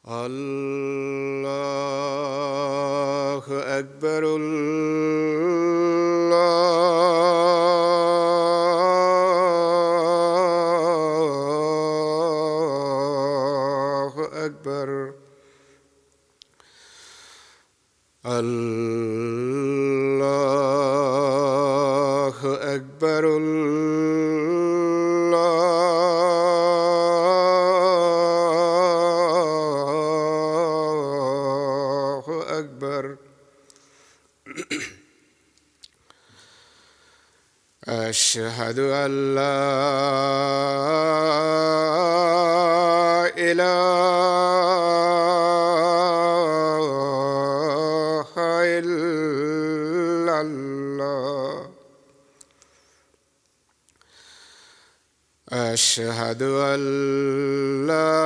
الله أكبر. الله أكبر. الله أكبر. الله أكبر. أشهد أن لا إله إلا الله. أشهد أن لا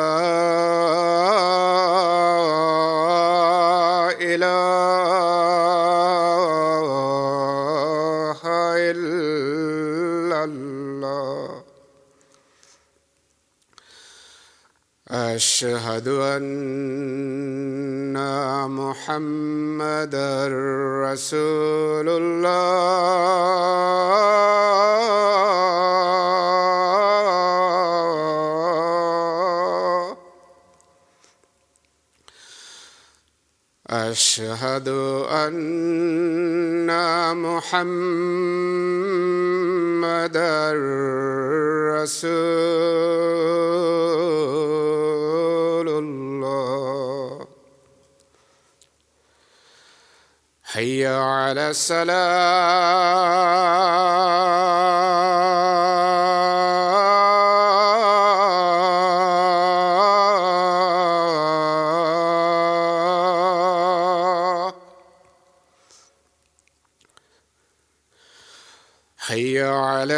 إله إلا الله. أشهد أن محمدًا رسول الله. أشهد أن محمدًا رسول الله. حي على الصلاة. حي على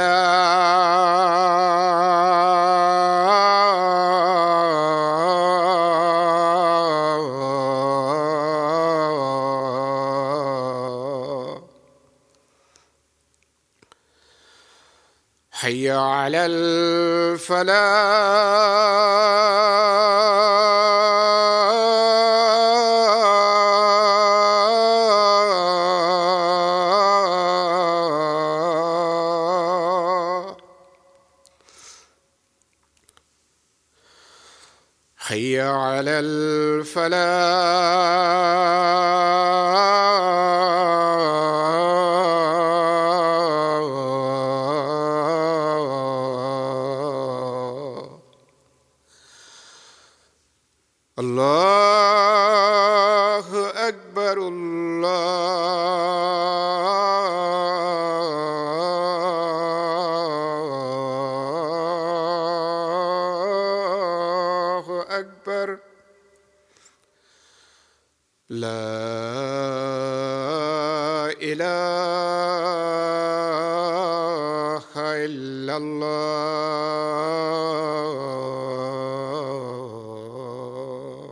السلام. حي على الفلاح. حي على الفلاح. الله أكبر. الله أكبر. لا إله إلا الله.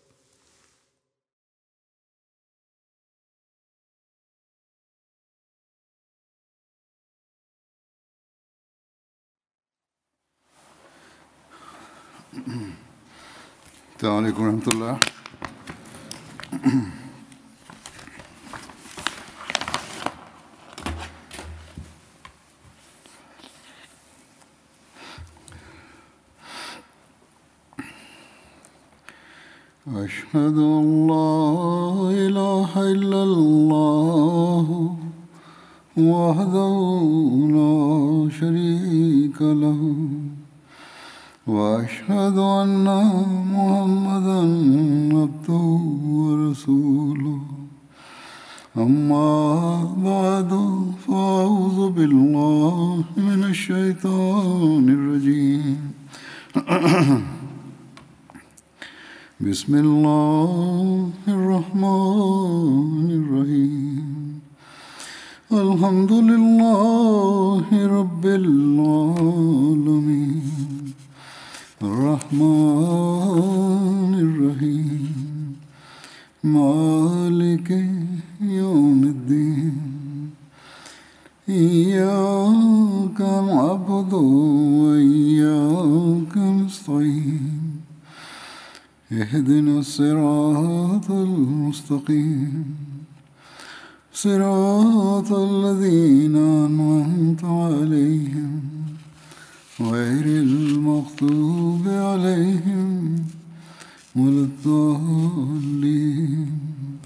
السلام عليكم ورحمة الله. أشهد أن لا إله إلا الله وحده لا شريك له وأشهد أن محمدًا عبده ورسوله. أما بعد فأعوذ بالله من الشيطان الرجيم. بسم الله الرحمن الرحيم. الحمد لله رب العالمين الرحمن الرحيم مالك يوم الدين. إياك نعبد وإياك نستعين. اهدنا الصراط المستقيم صراط الذين أنعمت عليهم غير المغضوب عليهم ولا الضالين.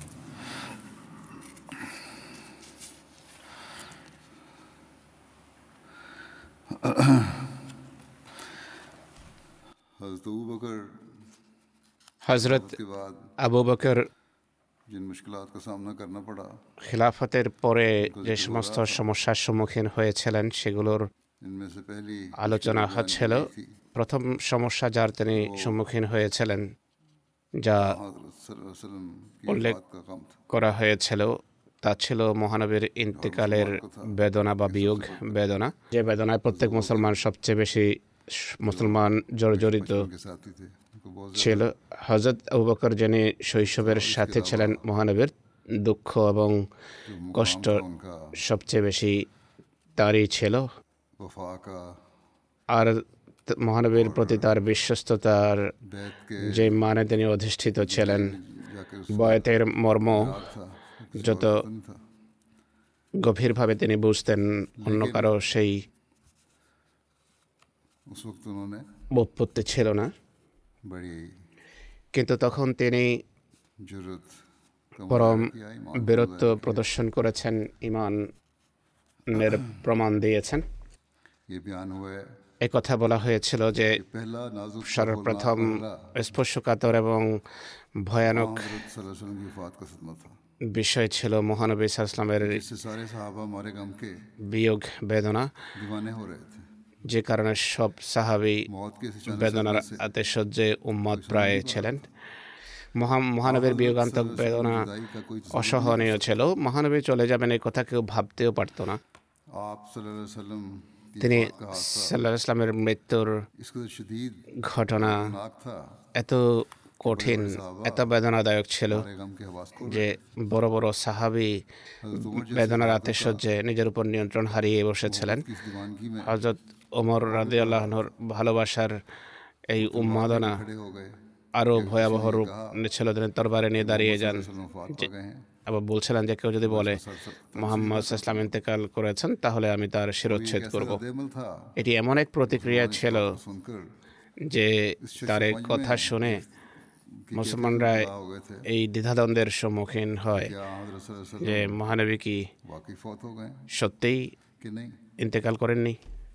हज़रत अबू बकर হজরত के बाद আবু বকর जिन मुश्किलात का सामना करना पड़ा, খিলাফতের পরে যে সমস্ত সমস্যার সম্মুখীন হয়েছিলেন সেগুলোর इनमें से पहली আলোচনা হচ্ছিল। প্রথম সমস্যা যার তিনি সম্মুখীন হয়েছিলেন, যা हज़रत सल्लल्लाहु अलैहि वसल्लम की उल्लेख वफ़ात का गम था। করা হয়েছিল, তা ছিল মহানবীর ইন্তেকালের বেদনা বা বিয়োগ বেদনা, যে বেদনায় প্রত্যেক মুসলমান সবচেয়ে বেশি মুসলমান জর্জরিত उनके साथी थे, उनको बहुत ছিল। হজরত আবু বকর যিনি শৈশবের সাথে ছিলেন মহানবীর, দুঃখ এবং কষ্ট उनका সবচেয়ে বেশি তারই ছিল। वफा का আর মহানবীর প্রতি তার বিশ্বস্ততার बैत के যে মানে তিনি অধিষ্ঠিত ছিলেন, जाकर বয়াতের মর্ম था যত नहीं था। গভীরভাবে তিনি বুঝতেন, অন্য কারো সেই उस वक्त उन्होंने বোধপত্তি ছিল না। बड़ी কিন্তু তখন তিনি जुर्रत का পরম मुजाहिदा किया, ईमान का বীরত্ব প্রদর্শন করেছেন, ইমানের প্রমাণ দিয়েছেন। ये बयान हुआ है এই কথা বলা হয়েছিল যে कि पहला नाजुक সর্বপ্রথম স্পর্শকাতর এবং ভয়ানক हज़रत सल्लल्लाहु अलैहि वसल्लम की वफ़ात का सदमा था, বিষয় ছিল মহানবী সাল্লাল্লাহু আলাইহি ওয়াসাল্লামের जिससे सारे सहाबा हमारे गम के বিয়োগ বেদনা, दीवाने हो रहे थे। যে কারণে সব সাহাবী मौत के इस अचानक বেদনার আতিশয্যে উম্মত প্রায় ছিলেন। মহানবীর বিয়োগান্তক বেদনা जुदाई का कोई অসহনীয় ছিল। মহানবী চলে যাবেন এই কথা কেউ ভাবতেও পারত না। आप सल्लल्लाहु अलैहि वसल्लम की তিনি वफ़ात का हादसा সাল্লাল্লাহু আলাইহি ওয়াসাল্লামের মৃত্যুর इसका शदीद ঘটনা नाक था, এত কঠিন, এত বেদনাদায়ক ছিল हमारे गम के हवास को যে বড় বড় সাহাবী বেদনার আতিশয্যে নিজের উপর নিয়ন্ত্রণ হারিয়ে বসেছিলেন। की इस दीवानगी में হযরত ওমর রাদিয়াল্লাহু আনহুর ভালোবাসার এই উন্মাদনা खड़े हो गए। আরও ভয়াবহ রূপ নিচ্ছিল। তিনি তরবারে নিয়ে দাঁড়িয়ে যান। वसल्लम वफ़ात पा गए हैं, আবার বলছিলেন যে কেউ যদি বলে মুহাম্মদ ইসলাম ইন্তেকাল করেছেন, তাহলে আমি তার শিরোচ্ছেদ করব। रद्द-ए-अमल था এটি এমন এক প্রতিক্রিয়া ছিল सुनकर যে তার এই কথা শুনে মুসলমানরা हो गए थे এই দ্বিধাদ্বন্দ্বের সম্মুখীন হয় क्या हज़रत सल्लल्लाहु अलैहि যে মহানবী কি वसल्लम वाकई फौत हो गए সত্যিই कि नहीं। ইন্তেকাল করেননি।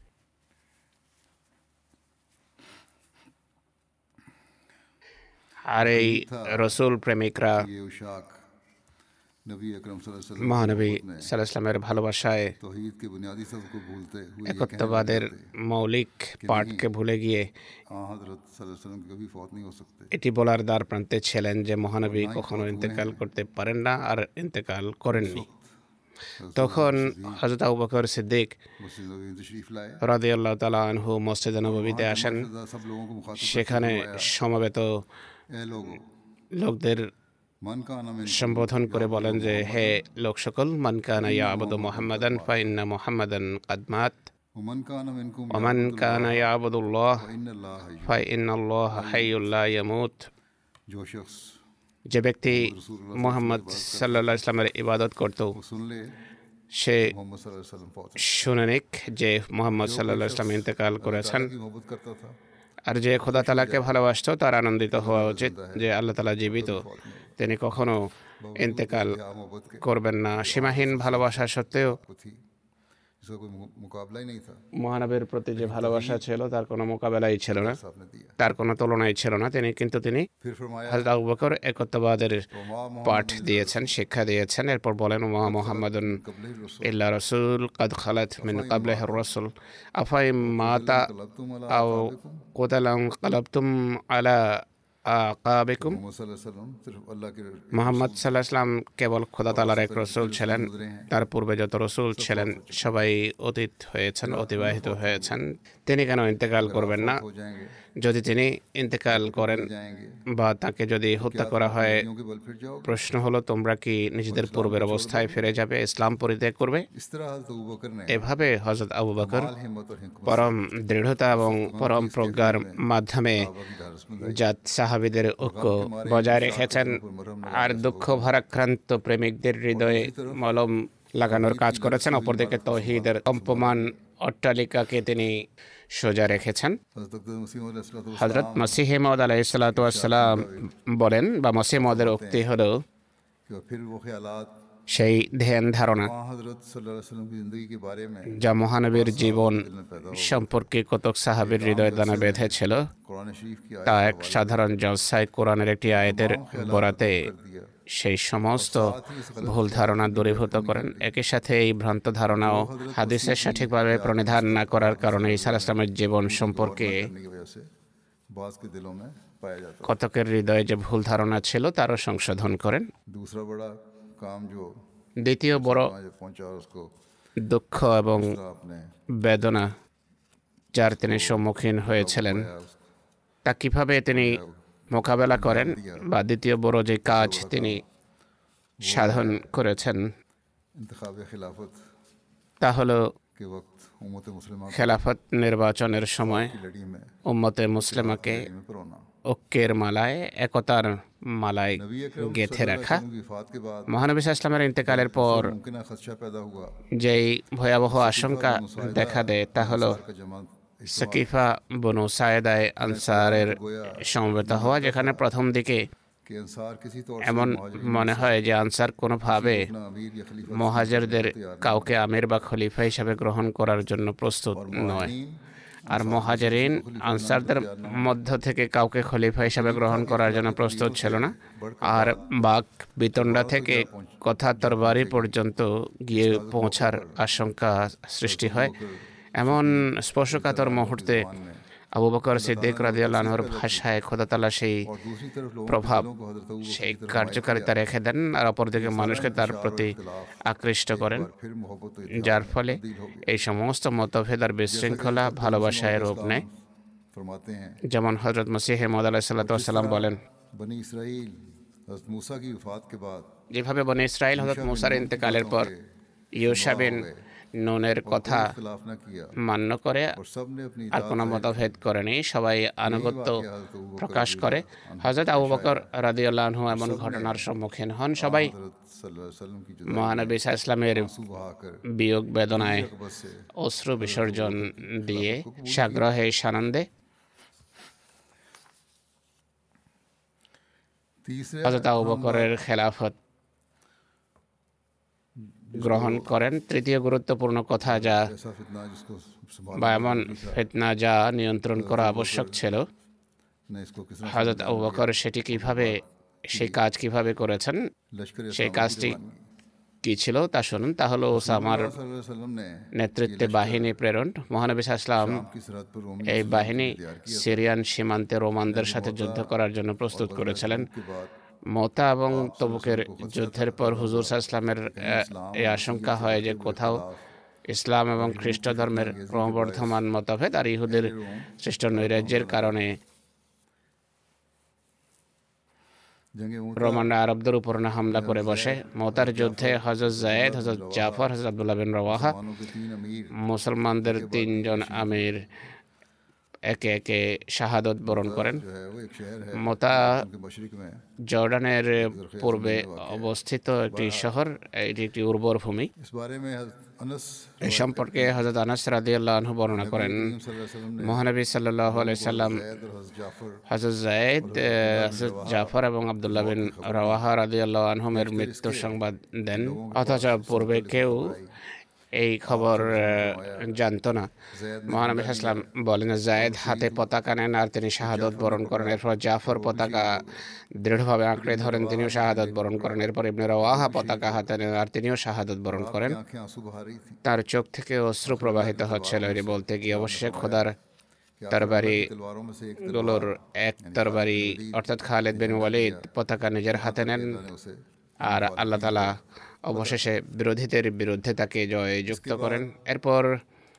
আর এই রসুল প্রেমিকরা ये उशाक नबी अकरम सल्लल्लाहु अलैहि মহানবী वसल्लम ने সাল্লাল্লাহু আলাইহি ওয়াসাল্লামের ভালোবাসায় तौहीद के बुनियादी सबक को भूलते हुए ये कहने একত্ববাদের लगे थे, মৌলিক পাঠকে ভুলে গিয়ে हाँ हज़रत सल्लल्लाहु अलैहि वसल्लम कभी फौत नहीं हो सकते। এটি বলার দ্বার প্রান্তে ছিলেন যে মহানবী কখনো ইন্তেকাল করতে পারেন না আর ইন্তেকাল করেননি। তখন হযরত আবু বকর সিদ্দিক मस्जिद नबवी में तशरीफ लाए, রাদিয়াল্লাহু তাআলা আনহু মসজিদে নববীতে আসেন। सब लोगों को मुखातिब সেখানে সমবেত ए लोगों লোকদের मन का नाम সম্বোধন করে বলেন যে, হে লোক সকল, মান কানা ইয়াবুদু মুহাম্মাদান ফা ইন্না মুহাম্মাদান কাদ মাত मन का नाम इनको ওয়া মান কানা ইয়াবুদুল্লাহ इन अल्लाह है, ফা ইন্নাল্লাহা হাইয়্যুল লা ইয়ামুত। जो शख्स যে ব্যক্তি মুহাম্মদ সাল্লাল্লাহু আলাইহি ওয়াসাল্লামের ইবাদত করত, वो सुन ले সে मोहम्मद सल्लल्लाहु अलैहि वसल्लम फौत শুনে নিক যে মুহাম্মদ সাল্লাল্লাহু आलैहि वसल्लम ইন্তেকাল করেছেন। की मोहब्बत करता था, আর যে খোদা তাআলাকে ভালোবাসতো তার আনন্দিত হওয়া উচিত যে আল্লাহ তাআলা জীবিত, তিনি কখনো ইন্তেকাল क्या मोहब्बत के করবেন না। সীমাহীন ভালোবাসা সত্ত্বেও को थी, इसका कोई मुकाबला ही नहीं था। মহানবীর প্রতি যে ভালোবাসা ছিল তার কোনো মোকাবেলাই ছিল না, साहब ने दिया, তার কোনো তুলনাই ছিল না। কিন্তু তিনি फिर फरमाया হযরত আবু বকর একত্ববাদের পাঠ দিয়েছেন, শিক্ষা দিয়েছেন। এরপর বলেন, ওয়া মুহাম্মাদুন कबले रसूल ইল্লা রাসূল কাদ খালাত মিন ক্বাবলিহির রাসূল আফাইম মাতা तलबतुम अला আও কুতালাম ক্বালাবতুম আলা আকাবিকুম। मोहम्मद सल्लल्लाहु अलैहि वसल्लम सिर्फ अल्लाह के মুহাম্মদ সাল্লাল্লাহু আলাইহি ওয়াসাল্লাম কেবল খোদা তাআলার এক রাসূল ছিলেন। তার পূর্বে যত রাসূল ছিলেন সবাই অতীত হয়েছেন, অতিবাহিত হয়েছেন। তিনি কেন ইন্তেকাল করবেন না? हो जाएंगे, যদি তিনি ইন্তেকাল করেন जाएंगे, বা তাকে যদি হত্যা করা হয়, यूं के बल फिर जाओगे? প্রশ্ন হলো তোমরা কি নিজেদের পূর্বের অবস্থায় ফিরে যাবে, ইসলাম পরিত্যাগ করবে? इस तरह हज़रत अबू बकर ने এভাবে হযরত আবু বকর माल हिम्मत और हिकमत পরম দৃঢ়তা এবং পরম প্রজ্ঞার মাধ্যমে सहाबा की ढारसमंदी জাত সাহাবীদের ঐক্য বজায় রেখেছেন আর দুঃখ ভারাক্রান্ত প্রেমিকদের হৃদয়ে মলম লাগানোর কাজ করেছেন। অপরদিকে তৌহিদের কম্পমান অট্টালিকাকে তিনি সোজা রেখেছেন। হযরত মসিহ মাউদ আলাইহিস সালাতু ওয়াস সালাম বলেন, বা মসিহ মাউদের উক্তি হলো, फिर वो ख्यालात সেই ধ্যান ধারণা वहाँ हज़रत सल्लल्लाहु अलैहि वसल्लम की ज़िंदगी के बारे में যা মহানবীর জীবন সম্পর্কে কতক সাহাবীর হৃদয়ে দানা বেঁধেছিল, कुरान शरीफ की তা এক সাধারণ জলসায় কোরআনের একটি আয়াতের বরাতে সেই সমস্ত ভুল ধারণা দূরীভূত করেন। একই সাথে এই ভ্রান্ত ধারণাও হাদিসের সঠিকভাবে প্রণিধান না করার কারণে ঈসা আলাইহিস সালামের জীবন সম্পর্কে करने की वजह से बाज के दिलों में पाया जाता है। কতকের হৃদয়ে যে ভুল ধারণা ছিল তারও সংশোধন করেন। दूसरा बड़ा काम जो দ্বিতীয় বড় वहाँ जब पहुंचा और उसको দুঃখ এবং आपने বেদনা যার তিনি সম্মুখীন হয়েছিলেন, তা কিভাবে তিনি মোকাবেলা করেন, বা দ্বিতীয় বড় যে কাজ তিনি সাধন করেছেন इंतखाब खिलाफत তা হলো के वक्त उम्मत मुस्लिमा খেলাফত নির্বাচনের সময় की लड़ी में উম্মতে মুসলিমাকে में परोना। ঐক্যের মালায়, একতার মালায় नबी अकरम গেঁথে सल्लल्लाहु রাখা। अलैहि वसल्लम की वफात के बाद মহানবী সাল্লাল্লাহু আলাইহি ওয়াসাল্লামের ইন্তেকালের পর मुमकिन खदशा पैदा हुआ যেই ভয়াবহ আশঙ্কা দেখা দেয় তা হলো का जमा সাকিফা বনু সায়েদায় আনসারের সমবেত হওয়া, যেখানে প্রথম দিকে कि अंसार किसी तौर से এমন মনে হয় যে আনসার কোনোভাবে अपना अमीर या खलीफा মুহাজিরদের কাউকে আমির বা খলিফা হিসাবে গ্রহণ করার জন্য প্রস্তুত নয়, আর মুহাজিরিন আনসারদের মধ্য থেকে কাউকে খলিফা হিসাবে গ্রহণ করার জন্য প্রস্তুত ছিল না। আর বাক বিতণ্ডা থেকে কথা তরবারি পর্যন্ত গিয়ে পৌঁছার আশঙ্কা সৃষ্টি হয়। এমন স্পর্শকাতর মুহূর্তে আবু বকর সিদ্দিক রাদিয়াল্লাহু আনহুর ভাষায় খোদা তাআলা সেই और दूसरी तरफ लोगों প্রভাব, को हजरत अबू সেই কার্যকারিতা রেখে দেন, আর অপরদিকে মানুষকে তার প্রতি আকৃষ্ট করেন, फिर मोहब्बत যার ফলে এই সমস্ত মতভেদ আর বিশৃঙ্খলা ভালোবাসায় রূপ নেয়। फरमाते हैं যেমন হযরত মসিহ মাউদ আলাইহিস সালাতু ওয়াস সালাম বলেন, बनी इसराइल हजरत मूसा की वफात के बाद যেভাবে বনি ইসরাইল হযরত মুসার ইন্তেকালের পর ইউশা বিন নুনের কথা खिलाफ न किया মান্য করে और सब ने अपनी আর কোনো মতভেদ করেনি, সবাই আনুগত্য প্রকাশ করে। হযরত আবু বকর রাদিয়াল্লাহু আনহু এমন ঘটনার সম্মুখীন হন, সবাই हजरत सल्लल्लाहु अलैहि वसल्लम की जुदा মহানবী সাল্লাল্লাহু আলাইহি ওয়াসাল্লামের आंसू बहाकर বিয়োগ বেদনায় बस से অশ্রু বিসর্জন দিয়ে সাগ্রহে সানন্দে तीसरे হযরত আবু বকরের খেলাফত গ্রহণ করেন। তৃতীয় গুরুত্বপূর্ণ কথা যা, ऐसा फितना जिसको संभालना বা एमन ফিতনা যা নিয়ন্ত্রণ করা আবশ্যক ছিল, ने इसको किस হযরত আবু বকর সেটি কিভাবে, সেই কাজ কিভাবে করেছেন, लश्कर সেই কাজটি কি ছিল তা শুনুন। তা হলো ওসামার सल्लल्लाहु अलैहि वसल्लम ने নেতৃত্বে বাহিনী প্রেরণ। মহানবী সাল্লাল্লাহু আলাইহি की सरहद पर रोमी এই বাহিনী সিরিয়ান সীমান্তে রোমানদের সাথে যুদ্ধ করার জন্য প্রস্তুত করেছিলেন। के बाद মোতা এবং তবুকের যুদ্ধের পর হুজুর সাল্লাল্লাহু আলাইহি ওয়াসাল্লামের এই আশঙ্কা হয় যে কোথাও ইসলাম এবং খ্রিস্ট ধর্মের ক্রমবর্ধমান মতভেদ আর ইহুদের সৃষ্ট নৈরাজ্যের কারণে जंगे রোমানরা আরবদের উপর না হামলা করে বসে। মোতার যুদ্ধে হযরত যায়েদ, হযরত জাফর, হযরত আব্দুল্লাহ বিন রওয়াহা, मुसलमानों के 3 अमीर মুসলমানদের তিনজন আমির একে একে শাহাদত বরণ করেন। जो है वो एक शहर है মোতা उनके मशरिक में জর্ডানের পূর্বে অবস্থিত একটি শহর, এটি একটি উর্বর ভূমি। इस बारे में हज़रत अनस এই সম্পর্কে হযরত আনাস রাদিয়াল্লাহু আনহু বর্ণনা করেন, सल्लल्लाहु अलैहि वसल्लम ने মহানবী সাল্লাল্লাহু আলাইহি সাল্লাম जैद और हज़रत जाफर হযরত যায়েদ, হযরত জাফর এবং আব্দুল্লাহ বিন রওয়াহা রাদিয়াল্লাহু আনহুমের মৃত্যুর সংবাদ দেন, অথচ পূর্বে কেউ এই খবর জানতো না। মহানবী সাল্লাম বলেন, যায়েদ হাতে পতাকা নেন আর তিনি শাহাদত বরণ করেন। এরপর জাফর পতাকা দৃঢ়ভাবে আঁকড়ে ধরেন, তিনিও শাহাদত বরণ করেন। এরপর ইবনে রওয়াহা পতাকা হাতে নেন আর তিনিও শাহাদত বরণ করেন। आंखें आंसू बहा रही थी তার চোখ থেকে অশ্রু প্রবাহিত হচ্ছিল। এটি বলতে গিয়ে অবশেষে খোদার তরবারি तलवारों में से एक গুলোর এক তরবারি অর্থাৎ খালিদ বিন ওয়ালিদ পতাকা নিজের হাতে নেন, ने उसे আর আল্লাহ তাআলা অবশেষে বিরোধীদের বিরুদ্ধে তাকে জয়যুক্ত করেন। এরপর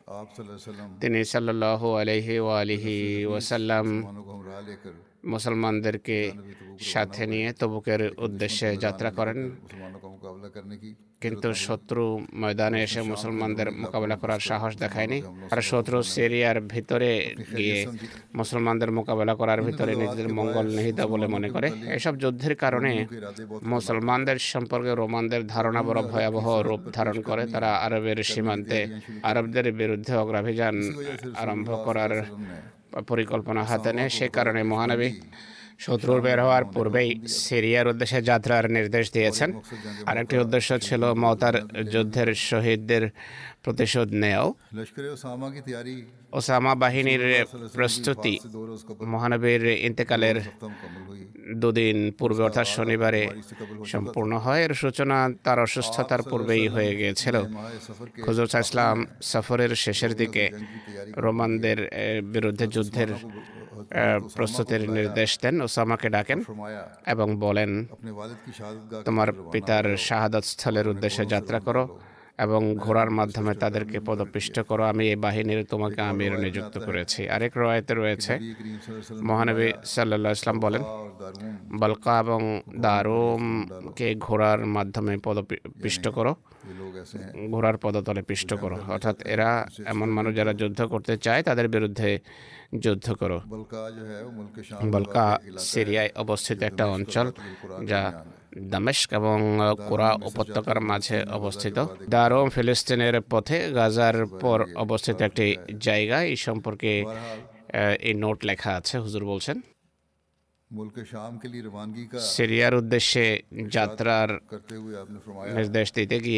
आप सल्लल्लाहु अलैहि वसल्लम তিনি সাল্লাল্লাহু আলাইহি ওয়া আলিহি ওয়াসাল্লাম मुसलमानों को हमरा लेकर মুসলমানদেরকে সাথে নিয়ে তবুকের উদ্দেশ্যে যাত্রা করেন, मुसलमानों का मुकाबला करने की কিন্তু শত্রু ময়দানে এসে মুসলমানদের মোকাবেলা করার সাহস দেখায়নি। আর শত্রু সিরিয়ার ভিতরে গিয়ে মুসলমানদের মোকাবেলা করার ভিতরে নিজেদের মঙ্গল নিহিত বলে মনে করে। এসব যুদ্ধের কারণে মুসলমানদের সম্পর্কে রোমানদের ধারণা বড় ভয়াবহ রূপ ধারণ করে। তারা আরবের সীমান্তে আরবদের বিরুদ্ধে অগ্রাভিযান আরম্ভ করার পরিকল্পনা হাতে নেয়। সে কারণে মহানবী শত্রুর বের হওয়ার পূর্বেই সিরিয়ার উদ্দেশ্যে যাত্রার নির্দেশ দিয়েছেন। আরেকটি উদ্দেশ্য ছিল মওতার যুদ্ধের শহীদদের প্রতিশোধ নেওয়াও। लश्कर उसामा की तैयारी ওসামা বাহিনীর প্রস্তুতি মহানবীর ইন্তেকালের मुकम्मल हुई। দুদিন পূর্বে অর্থাৎ শনিবারে সম্পূর্ণ হয়। এর সূচনা তার অসুস্থতার পূর্বেই হয়ে গিয়েছিল। হুজুর সাল্লাল্লাহু আলাইহি ওয়াসাল্লাম সফরের শেষের দিকে রোমানদের বিরুদ্ধে যুদ্ধের প্রস্তুতির নির্দেশ দেন। ওসামাকে ডাকেন फरमाया এবং বলেন, अपने वालिद की शहादत তোমার পিতার শাহাদাত স্থলের উদ্দেশ্যে যাত্রা করো এবং ঘোড়ার মাধ্যমে তাদেরকে পদপিষ্ট করো। আমি এই বাহিনীর তোমাকে আমির নিযুক্ত করেছি। আরেক রওয়ায়েতে রয়েছে মহানবী সাল্লাল্লাহু আলাইহি ওয়াসাল্লাম বলেন, और दारुम বলকা এবং দারুমকে ঘোড়ার মাধ্যমে পদপিষ্ট করো, ये लोग ऐसे हैं ঘোড়ার পদতলে পিষ্ট করো। অর্থাৎ এরা এমন মানুষ যারা যুদ্ধ করতে চায়, তাদের বিরুদ্ধে যুদ্ধ করো। बल्का जो है वो मुल्क शाम বলকা সিরিয়ায় অবস্থিত একটা অঞ্চল যা দামেস্ক এবং কোরা উপত্যকার মাঝে অবস্থিত। দারুম ফিলিস্তিনের পথে গাজার পর অবস্থিত একটি জায়গা। এই সম্পর্কে এই নোট লেখা আছে। হুজুর বলছেন, मुल्क शाम के लिए रवानगी का সিরিয়ার উদ্দেশ্যে যাত্রার करते हुए आपने फरमाया নির্দেশ দিতে গিয়ে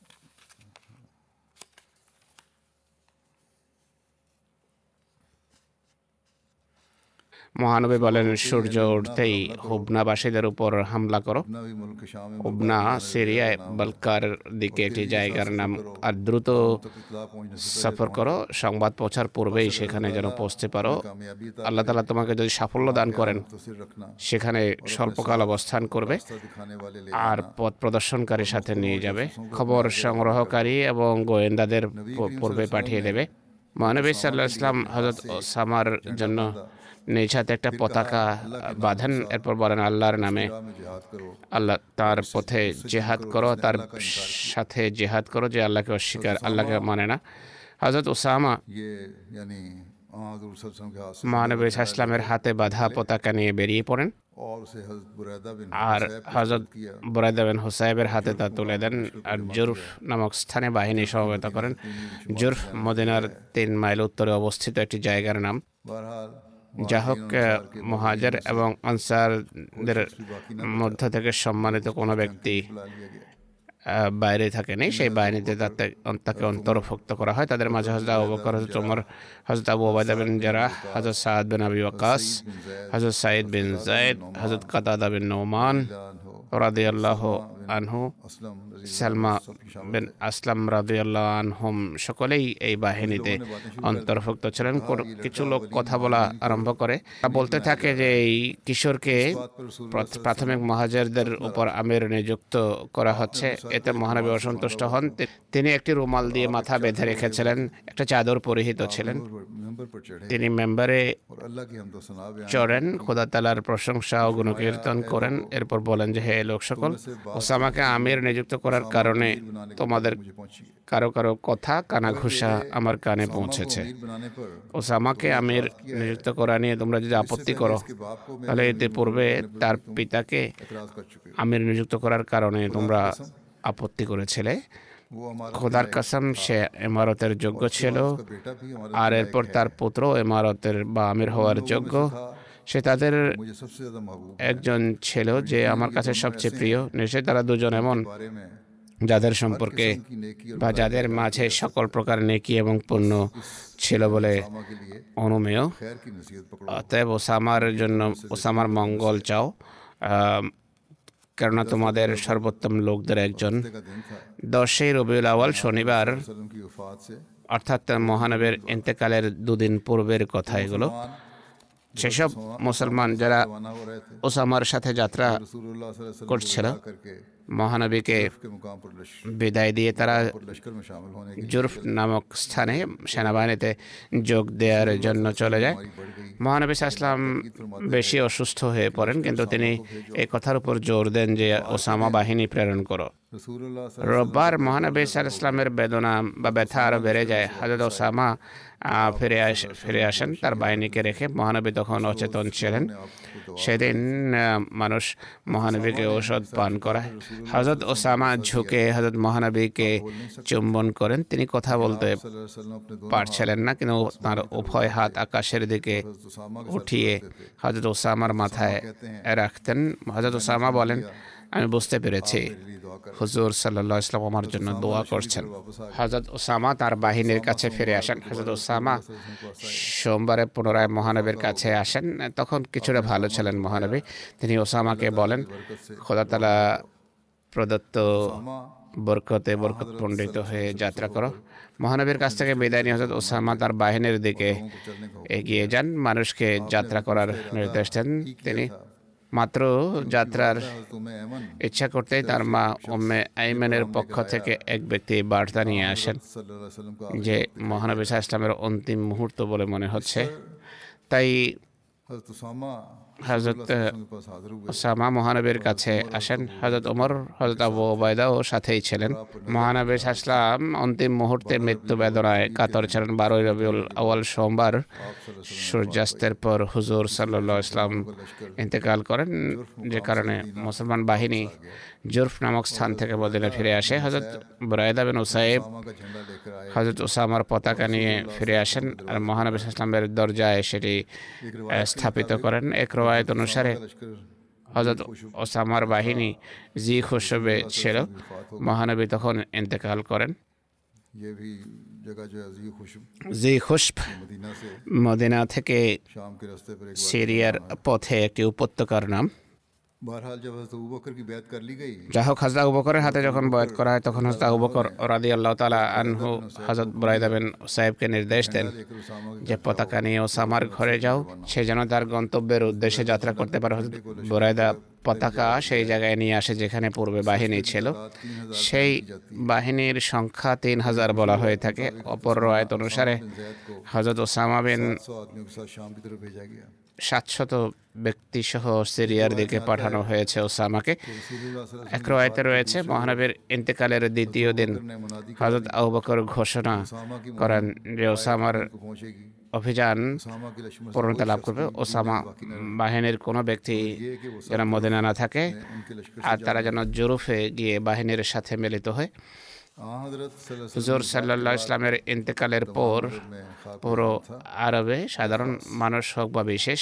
মহানবী বলেন, সূর্য উঠতেই হুবনাবাসীদের উপর হামলা করো। अपना भी मुल्क शाम में হুবনা সিরিয়ায় বলকার দিকে একটি জায়গার নাম। আর দ্রুত इतला पहुंचने से সফর করো, সংবাদ পৌঁছার পূর্বেই সেখানে যেন পৌঁছতে পারো। कामयाबी আল্লাহ তাআলা তোমাকে যদি সাফল্য দান করেন, मुतासिर रखना সেখানে স্বল্পকাল অবস্থান করবে रास्ता दिखाने वाले ले আর পথ প্রদর্শনকারীর সাথে নিয়ে যাবে। খবর সংগ্রহকারী এবং গোয়েন্দাদের পূর্বে পাঠিয়ে দেবে। মহানবী সাল্লাল্লাহু আলাইহি ওয়াসাল্লাম হযরত ওসামার জন্য নিজ হাতে একটা পতাকা বাঁধেন। এরপর বলেন, আল্লাহর নামে में जिहाद करो আল্লাহ তার পথে জেহাদ করো, তার সাথে জেহাদ করো যে আল্লাহকে অস্বীকার, আল্লাহকে মানে না। হযরত ওসামা ये यानी हज़रत सल्लल्लाहु के हाथ से মহানবী সাল্লাল্লাহু আলাইহি ওয়াসাল্লামের হাতে বাঁধা পতাকা নিয়ে বেরিয়ে পড়েন और उसे हज़रत बुरैदा बिन আর হযরত বুরাইদা বিন হুসাইবের হাতে তা তুলে দেন আর জুরফ নামক স্থানে বাহিনী সমবেত করেন। জুরফ মদিনার 3 মাইল উত্তরে অবস্থিত একটি জায়গার নাম। बहरहाल যা হোক, মুহাজির এবং আনসারদের মধ্য থেকে সম্মানিত কোনো ব্যক্তি बुला लिया गया বাইরে থাকেনি, সেই বাহিনীতে তাকে অন্তর্ভুক্ত করা হয়। তাদের মাঝে হযরত আবু বকর, হযরত ওমর, হযরত আবু উবাইদা বিন জারাহ, হযরত সাদ বিন আবি ওয়াক্কাস, হযরত সাঈদ বিন যায়েদ, হযরত কাতাদা বিন নুমান রাদিয়াল্লাহু আনহু, असलम সালমা বিন আসলাম রাদিয়াল্লাহু আনহুম সকলেই এই বাহিনীতে অন্তর্ভুক্ত ছিলেন। কিছু লোক কথা বলা আরম্ভ করে, বলতে থাকে যে এই কিশোরকে প্রাথমিক মুহাজিরদের উপর আমির নিযুক্ত করা হচ্ছে। এতে মহানবী অসন্তুষ্ট হন। তিনি একটি রুমাল দিয়ে মাথা বেঁধে রেখেছিলেন, একটা চাদর পরিহিত ছিলেন। मेंबर पर चढ़े তিনি মেম্বারে और अल्लाह की हमदो सना बयान চড়েন, খোদা তাআলার প্রশংসা ও গুণকীর্তন করেন। এরপর বলেন যে, হে লোক সকল, ওসামাকে আমির নিযুক্ত করার কারণে তোমাদের मुझे पहुंची কারো কারো কথা কানাঘুষা আমার কানে পৌঁছেছে। अमीर बनाने पर ওসামাকে আমির নিযুক্ত করা নিয়ে তোমরা যদি আপত্তি করো, इसके बाप को मैं তাহলে এতে পূর্বে তার পিতাকে एतराज कर चुके আমির নিযুক্ত করার কারণে তোমরা আপত্তি করেছিলে। वो हमारा খোদার কসম, সে ইমারতের যোগ্য ছিল बेटा भी हमारा আর এরপর তার পুত্র ইমারতের বা আমির হওয়ার যোগ্য। সে তাদের मुझे सबसे ज्यादा महबूब একজন ছিল যে আমার কাছে সবচেয়ে প্রিয়। নিশ্চয়ই তারা দুজন এমন बारे में যাদের সম্পর্কে की नेकी और বা যাদের মাঝে সকল প্রকার নেকি এবং পুণ্য ছিল বলে उसामा के लिए অনুমেয়। खैर की नसीहत पकड़ो অতএব ওসামার জন্য ওসামার মঙ্গল চাও, কেননা তোমাদের সর্বোত্তম লোকদের একজন। का दिन था 10 রবিউল আউয়াল শনিবার, वसल्लम की वफात से অর্থাৎ মহানবীর ইন্তেকালের দুদিন পূর্বের কথা এগুলো। সেসব মুসলমান যারা रवाना हो रहे थे ওসামার সাথে যাত্রা रसूलुल्लाह सल्लल्लाहु अलैहि वसल्लम করছিল, को विदा करके মহানবীকে के मुकाम বিদায় দিয়ে তারা पर लश्कर में शामिल होने के लिए জুরফ নামক স্থানে সেনাবাহিনীতে যোগ দেওয়ার জন্য চলে যায়। बढ़ गई। মহানবী সাল্লাল্লাহু আলাইহি ওয়াসাল্লাম বেশি অসুস্থ হয়ে পড়েন, কিন্তু তিনি এই কথার উপর জোর দেন যে ওসামা বাহিনী প্রেরণ করো। रसूलुल्लाह রোববার মহানবী সাল্লাল্লাহু আলাইহি ওয়াসাল্লামের বেদনা বা ব্যথা আরও বেড়ে যায়। হযরত ওসামা ফিরে আসেন তার বাহিনীকে রেখে। মহানবী তখন অচেতন ছিলেন। সেদিন মানুষ মহানবীকে ঔষধ পান করায়। হযরত ওসামা ঝুঁকে হযরত মহানবীকে চুম্বন করেন। তিনি কথা বলতে सल्लल्लाहु अलैहि वसल्लम अपने दोनों পারছিলেন না, কিন্তু তার উভয় হাত আকাশের দিকে उसामा के উঠিয়ে হযরত ওসামার মাথায় রাখতেন। হযরত ওসামা বলেন, আমি বুঝতে পেরেছি लिए दुआ कर হুজুর সাল্লাল্লাহু আলাইহি ওয়াসাল্লাম আমার জন্য দোয়া করছেন। হযরত ওসামা তার বাহিনীর কাছে ফিরে আসেন। হযরত ওসামা সোমবারে পুনরায় মহানবীর কাছে আসেন। তখন কিছুটা ভালো ছিলেন মহানবী। তিনি ওসামাকে বলেন, খোদা তাআলা প্রদত্ত বরকতে বরকতমণ্ডিত হয়ে যাত্রা করো। মহানবীর কাছ থেকে বিদায় নিয়ে হযরত ওসামা তার বাহিনীর দিকে এগিয়ে যান, মানুষকে যাত্রা করার নির্দেশ দেন। তিনি মাত্র যাত্রার तुम्हें ऐमन ইচ্ছা করতেই তার মা উম্মে আইমানের পক্ষ থেকে এক ব্যক্তি বার্তা নিয়ে আসেন सल्लल्लाहु अलैहि वसल्लम का যে মহানবী সাল্লাল্লাহু আলাইহি ওয়াসাল্লামের অন্তিম মুহূর্ত বলে মনে হচ্ছে। তাই हज़रत उसामा হযরত के पास हाजिर हुए। ওসামা মহানবীর কাছে আসেন। হযরত ওমর, হযরত আবু ওবায়দাও সাথেই ছিলেন। মহানবী সাল্লাল্লাহু আলাইহি ওয়াসাল্লাম অন্তিম মুহূর্তে মৃত্যু বেদনায় কাতর ছিলেন। 12 রবিউল আউয়াল সোমবার সূর্যাস্তের পর হুজুর সাল্লাল্লাহু আলাইহি ওয়াসাল্লাম ইন্তেকাল করেন, যে কারণে মুসলমান বাহিনী জুরফ নামক স্থান থেকে মদিনা ফিরে আসে। হযরত বুরায়দা বিন উসাইব उसामा का झंडा लेकर आए। হযরত ওসামার পতাকা নিয়ে ফিরে আসেন আর মহানবী সাল্লাল্লাহু আলাইহি ওয়াসাল্লামের দরজায় সেটি স্থাপিত করেন। এক রওয়ায়াত অনুসারে लश्कर হযরত ওসামার বাহিনী জি খুশবে ছিল। মহানবী তখন ইন্তেকাল করেন। ये भी जगह जो है अज़ीज़ खुशब জি খুশব मदीना से মদিনা থেকে शाम के रास्ते पर एक সিরিয়ার পথে একটি উপত্যকার নাম। बहरहाल जब हज़रत अबू बकर की बैत कर ली गई যাই হোক, হযরত আবু বকরের হাতে যখন বয়াত করা হয় তখন হযরত আবু বকর রাদিয়াল্লাহু তাআলা আনহু হযরত বুরায়দা বিন উসাইবকে নির্দেশ দেন लेकर उसामा के যে পতাকা নিয়ে ওসামার ঘরে যাও, সে যেন তার গন্তব্যের উদ্দেশ্যে যাত্রা করতে পারে। হযরত বুরায়দা পতাকা সেই জায়গায় নিয়ে আসে যেখানে পূর্বে বাহিনী ছিল। সেই বাহিনীর সংখ্যা 3000 বলা হয়ে থাকে। অপর রওয়ায়াত অনুসারে जैद को হযরত ওসামা বিন 100 आदमियों के साथ शाम की तरफ भेजा गया। 700 ব্যক্তি সহ সিরিয়ার দিকে পাঠানো হয়েছে ওসামাকে। रसूलुल्लाह सल्लल्लाहु এক রওয়ায়াতে রয়েছে মহানবীর ইন্তেকালের দ্বিতীয় দিন अलैहि वसल्लम ने मुनादी হযরত আবু বকর ঘোষণা उसामा की করেন যে ওসামার को पहुंचेगी। অভিযান उसामा की लश्कर পূর্ণতা লাভ করবে। ওসামা বাহিনীর কোনো ব্যক্তি যেন মদিনা না থাকে उनके लश्कर আর তারা যেন জুরুফে গিয়ে বাহিনীর সাথে মিলিত হয়। हज़रत सल्लल्लाहु अलैहि হুজুর সাল্লাল্লাহু আলাইহি ইসলামের ইন্তেকালের পর वसल्लम में खाक পুরো আরবে সাধারণ মানুষ হোক বা বিশেষ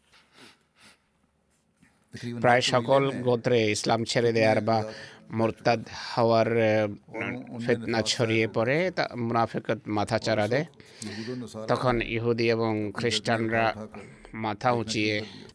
तकरीबन প্রায় সকল গোত্রে ইসলাম ছেড়ে দেওয়ার বা মুরতাদ হওয়ার ফিতনা ছড়িয়ে পড়ে, তা মুনাফিকত মাথাচাড়া দেয়। यहूद और नसारा তখন ইহুদি এবং খ্রিস্টানরা মাথা উঁচিয়ে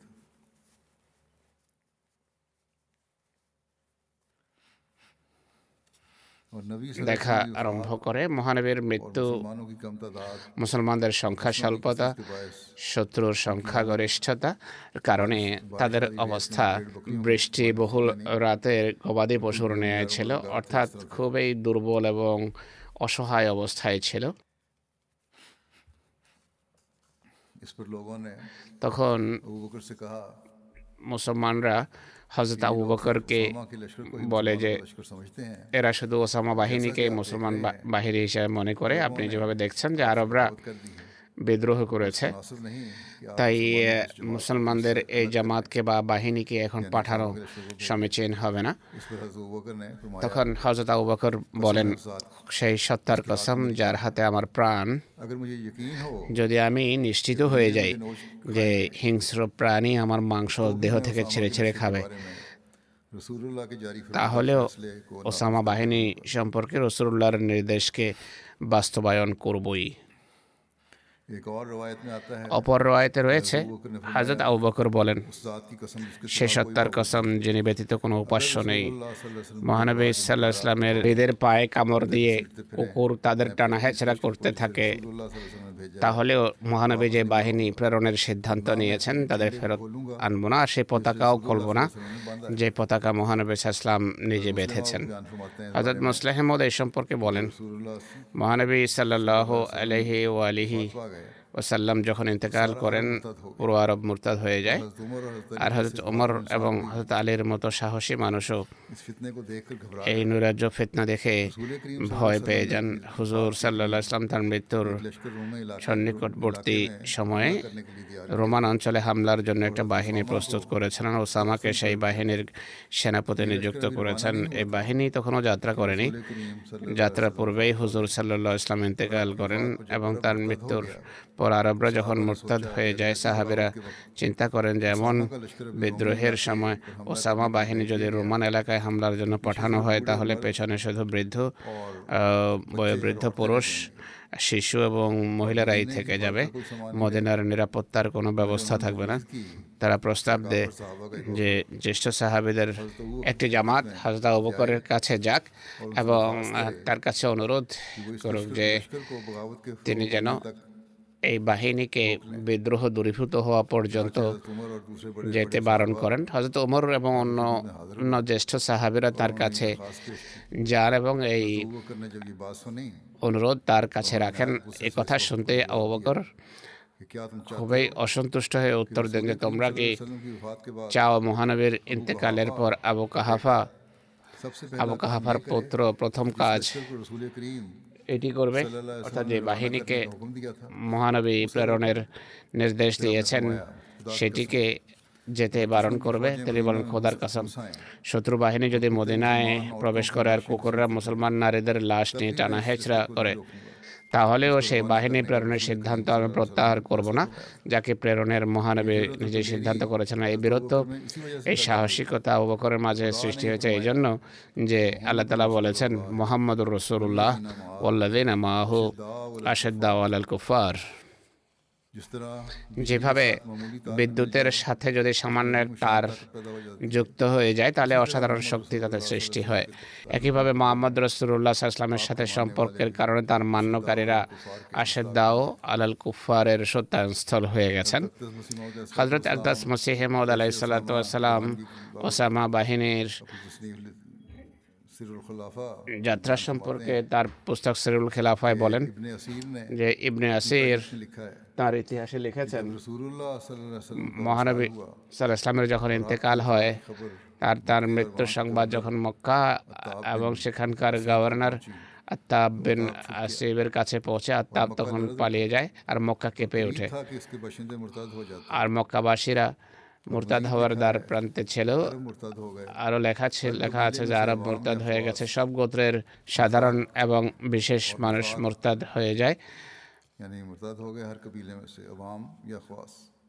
और नबी দেখা আরম্ভ করে। মহানবীর মৃত্যু, मुसलमानों की कम तादाद মুসলমানদের সংখ্যা স্বল্পতা, শত্রুর সংখ্যাগরিষ্ঠতা কারণে তাদের অবস্থা বৃষ্টি বহুল রাতের গবাদি পশুর ন্যায় ছিল, অর্থাৎ খুবই দুর্বল এবং অসহায় অবস্থায় ছিল। इस पर लोगों ने তখন अबू बकर से कहा মুসলমানরা হযরত আবু বকরকে उसामा के लश्कर को ही বলে যে मुसलमानों का लश्कर समझते हैं। এরা শুধু ওসামা বাহিনীকে মুসলমান বাহিনী হিসেবে মনে করে। আপনি যেভাবে দেখছেন যে আরবরা कर दी है বিদ্রোহ করেছে, मुनासिब नहीं कि आप তাই মুসলমানদের এই জামাতকে বা বাহিনীকে এখন পাঠানো সমীচীন হবে না। इस पर हज़रत अबू बकर ने फरमाया তখন হযরত আবু বকর বলেন, সেই সত্তার কসম যার হাতে আমার প্রাণ, अगर मुझे यकीन हो যদি আমি নিশ্চিত হয়ে যাই যে হিংস্র প্রাণী আমার মাংস দেহ থেকে ছেড়ে ছেড়ে খাবে, रसूलुल्लाह के जारी তাহলেও फैसले को ওসামা বাহিনী সম্পর্কে রাসূলুল্লাহর নির্দেশকে বাস্তবায়ন করবই। एक और रवायत में आता है অপর রওয়ায়েতে রয়েছে হযরত আবু বকর বলেন, उस जात की कसम जिसके সে सिवा कोई সত্তার माबूद কসম যিনি ব্যতীত কোনো উপাস্য নেই। रसूलुल्लाह सल्लल्लाहु अलैहि वसल्लम মহানবী সাল্লাল্লাহু আলাইহি সাল্লামের হৃদের পায়ে কামড় দিয়ে কুকুর তাদের টানা হেঁচড়া করতে থাকে, रसूलुल्लाह सल्लल्लाहु अलैहि वसल्लम ने भेजा তাহলেও মহানবী যে বাহিনী প্রেরণের সিদ্ধান্ত নিয়েছেন তাদের ফেরত আনবো না, সেই পতাকাও খুলব না যে পতাকা মহানবী সাল্লাল্লাহু আলাইহি ওয়াসাল্লাম নিজে বেঁধেছেন। बयान फरमाते हैं হযরত মুসলিম আহমদ এই সম্পর্কে বলেন, रसूलुल्लाह মহানবী সাল্লাল্লাহু আলাইহি ওয়া আলিহি आ गए ওয়াসাল্লাম যখন ইন্তেকাল করেন পুরো আরব মুরতাদ হয়ে যায়। उमर और हज़रत আর হযরত ওমর এবং হযরত আলীর মতো সাহসী মানুষও इस फितने को देखकर घबरा এই নৈরাজ্য ফিতনা দেখে ভয় পেয়ে যান। হুজুর সাল্লাল্লাহু আলাইহি ওয়াসাল্লাম তার মৃত্যুর लश्कर रोमे इलाके সন্নিকটবর্তী সময়ে करने के लिए तैयार রোমান অঞ্চলে হামলার জন্য একটা বাহিনী প্রস্তুত করেছিলেন। ওসামাকে সেই বাহিনীর সেনাপতি নিযুক্ত করেছেন। এই বাহিনী তখনও যাত্রা করেনি। যাত্রার পূর্বেই হুজুর সাল্লাল্লাহু আলাইহি ওয়াসাল্লাম ইন্তেকাল করেন এবং তার মৃত্যুর পর আরবরা যখন মুরতাদ হয়ে যায়, সাহাবীরা চিন্তা করেন যে এমন বিদ্রোহের সময় ওসামা বাহিনী যদি রোমান এলাকায় হামলার জন্য পাঠানো হয় তাহলে পেছনে শুধু বয়োবৃদ্ধ পুরুষ, শিশু এবং মহিলারাই থেকে যাবে, মদিনার নিরাপত্তার কোনো ব্যবস্থা থাকবে না। তারা প্রস্তাব দেয় যে জ্যেষ্ঠ সাহাবীদের একটি জামাত হযরত আবু বকরের কাছে যাক এবং তার কাছে অনুরোধ করুক যে को बगावत के তিনি যেন এই বাহিনীকে বিদ্রোহ দূরীভূত হওয়া পর্যন্ত उमर और दूसरे बड़े যেতে বারণ করেন। হযরত ওমর এবং অন্য জ্যেষ্ঠ সাহাবীরা তার কাছে যান এবং এই वो करने जब ये बात सुनी অনুরোধ তার কাছে রাখেন। এই কথা শুনতে আবু বকর कि क्या तुम খুবই অসন্তুষ্ট হয়ে উত্তর দেন যে তোমরা কি वसल्लम की वफात के बाद চাও মহানবীর ইন্তেকালের পর আবু सबसे কাহাফার পুত্র প্রথম কাজ को रसूल करीम এটি করবে, অর্থাৎ যে বাহিনীকে हुक्म दिया था মহানবী প্রেরণের নির্দেশ দিয়েছেন সেটিকে যেতে বারণ করবে। তিনি বলেন, খোদার কসম, শত্রু বাহিনী যদি মদিনায় প্রবেশ করে আর কুকুররা মুসলমান নারীদের লাশ নিয়ে টানা হেঁচড়া করে, তাহলেও সেই বাহিনী প্রেরণের সিদ্ধান্ত আমি প্রত্যাহার করব না, যাকে প্রেরণের মহানবী নিজে সিদ্ধান্ত করেছেন। এই বীরত্ব, এই সাহসিকতা আবু বকরের মাঝে সৃষ্টি হয়েছে এই জন্য যে আল্লাহ তাআলা বলেছেন, মুহাম্মাদুর রাসূলুল্লাহ ওয়াল্লাযীনা মাআহু আশাদ্দাউ আলাল কুফার। जिस तरह যেভাবে বিদ্যুতের সাথে যদি সামান্য এক তার যুক্ত হয়ে যায় তাহলে অসাধারণ শক্তি তাতে সৃষ্টি হয়, একইভাবে মুহাম্মদ রাসূলুল্লাহ সাল্লাল্লাহু আলাইহি ওয়াসাল্লামের সাথে সম্পর্কের কারণে তার মান্যকারীরা আশাদ্দাউ আলাল কুফারের সত্যায়নস্থল হয়ে গেছেন। হযরত আকদাস মসিহ মাউদ আলাইহিস সালাতু ওয়াস সালাম ওসামা বাহিনীর सिरुल खुलाफा যাত্রা সম্পর্কে তার পুস্তক সিরুল খিলাফায় বলেন इब्ने असीर ने যে ইবনে আসির लिखा है তার ইতিহাসে লিখেছেন, रसूलुल्लाह सल्लल्लाहु अलैहि वसल्लम মহানবী সাল্লাল্লাহু আলাইহি ওয়াসাল্লামের যখন ইন্তেকাল হয় আর তার মৃত্যুর সংবাদ যখন মক্কা এবং সেখানকার গভর্নর আত্তাব বিন আসিবের কাছে পৌঁছে, আত্তাব তখন পালিয়ে যায় আর মক্কা কেঁপে ওঠে। था कि इसके बाशिंदे मुर्ताद हो जाते আর মক্কাবাসীরা মুরতাদ হওয়ার দ্বার প্রান্তে ছিল। मुर्ताद हो गए আরও লেখা আছে যে আরব মুরতাদ হয়ে গেছে, সব গোত্রের সাধারণ এবং বিশেষ মানুষ মুরতাদ হয়ে যায়। यानी मुर्ताद हो गए हर कबीले में से अवाम या ख्वास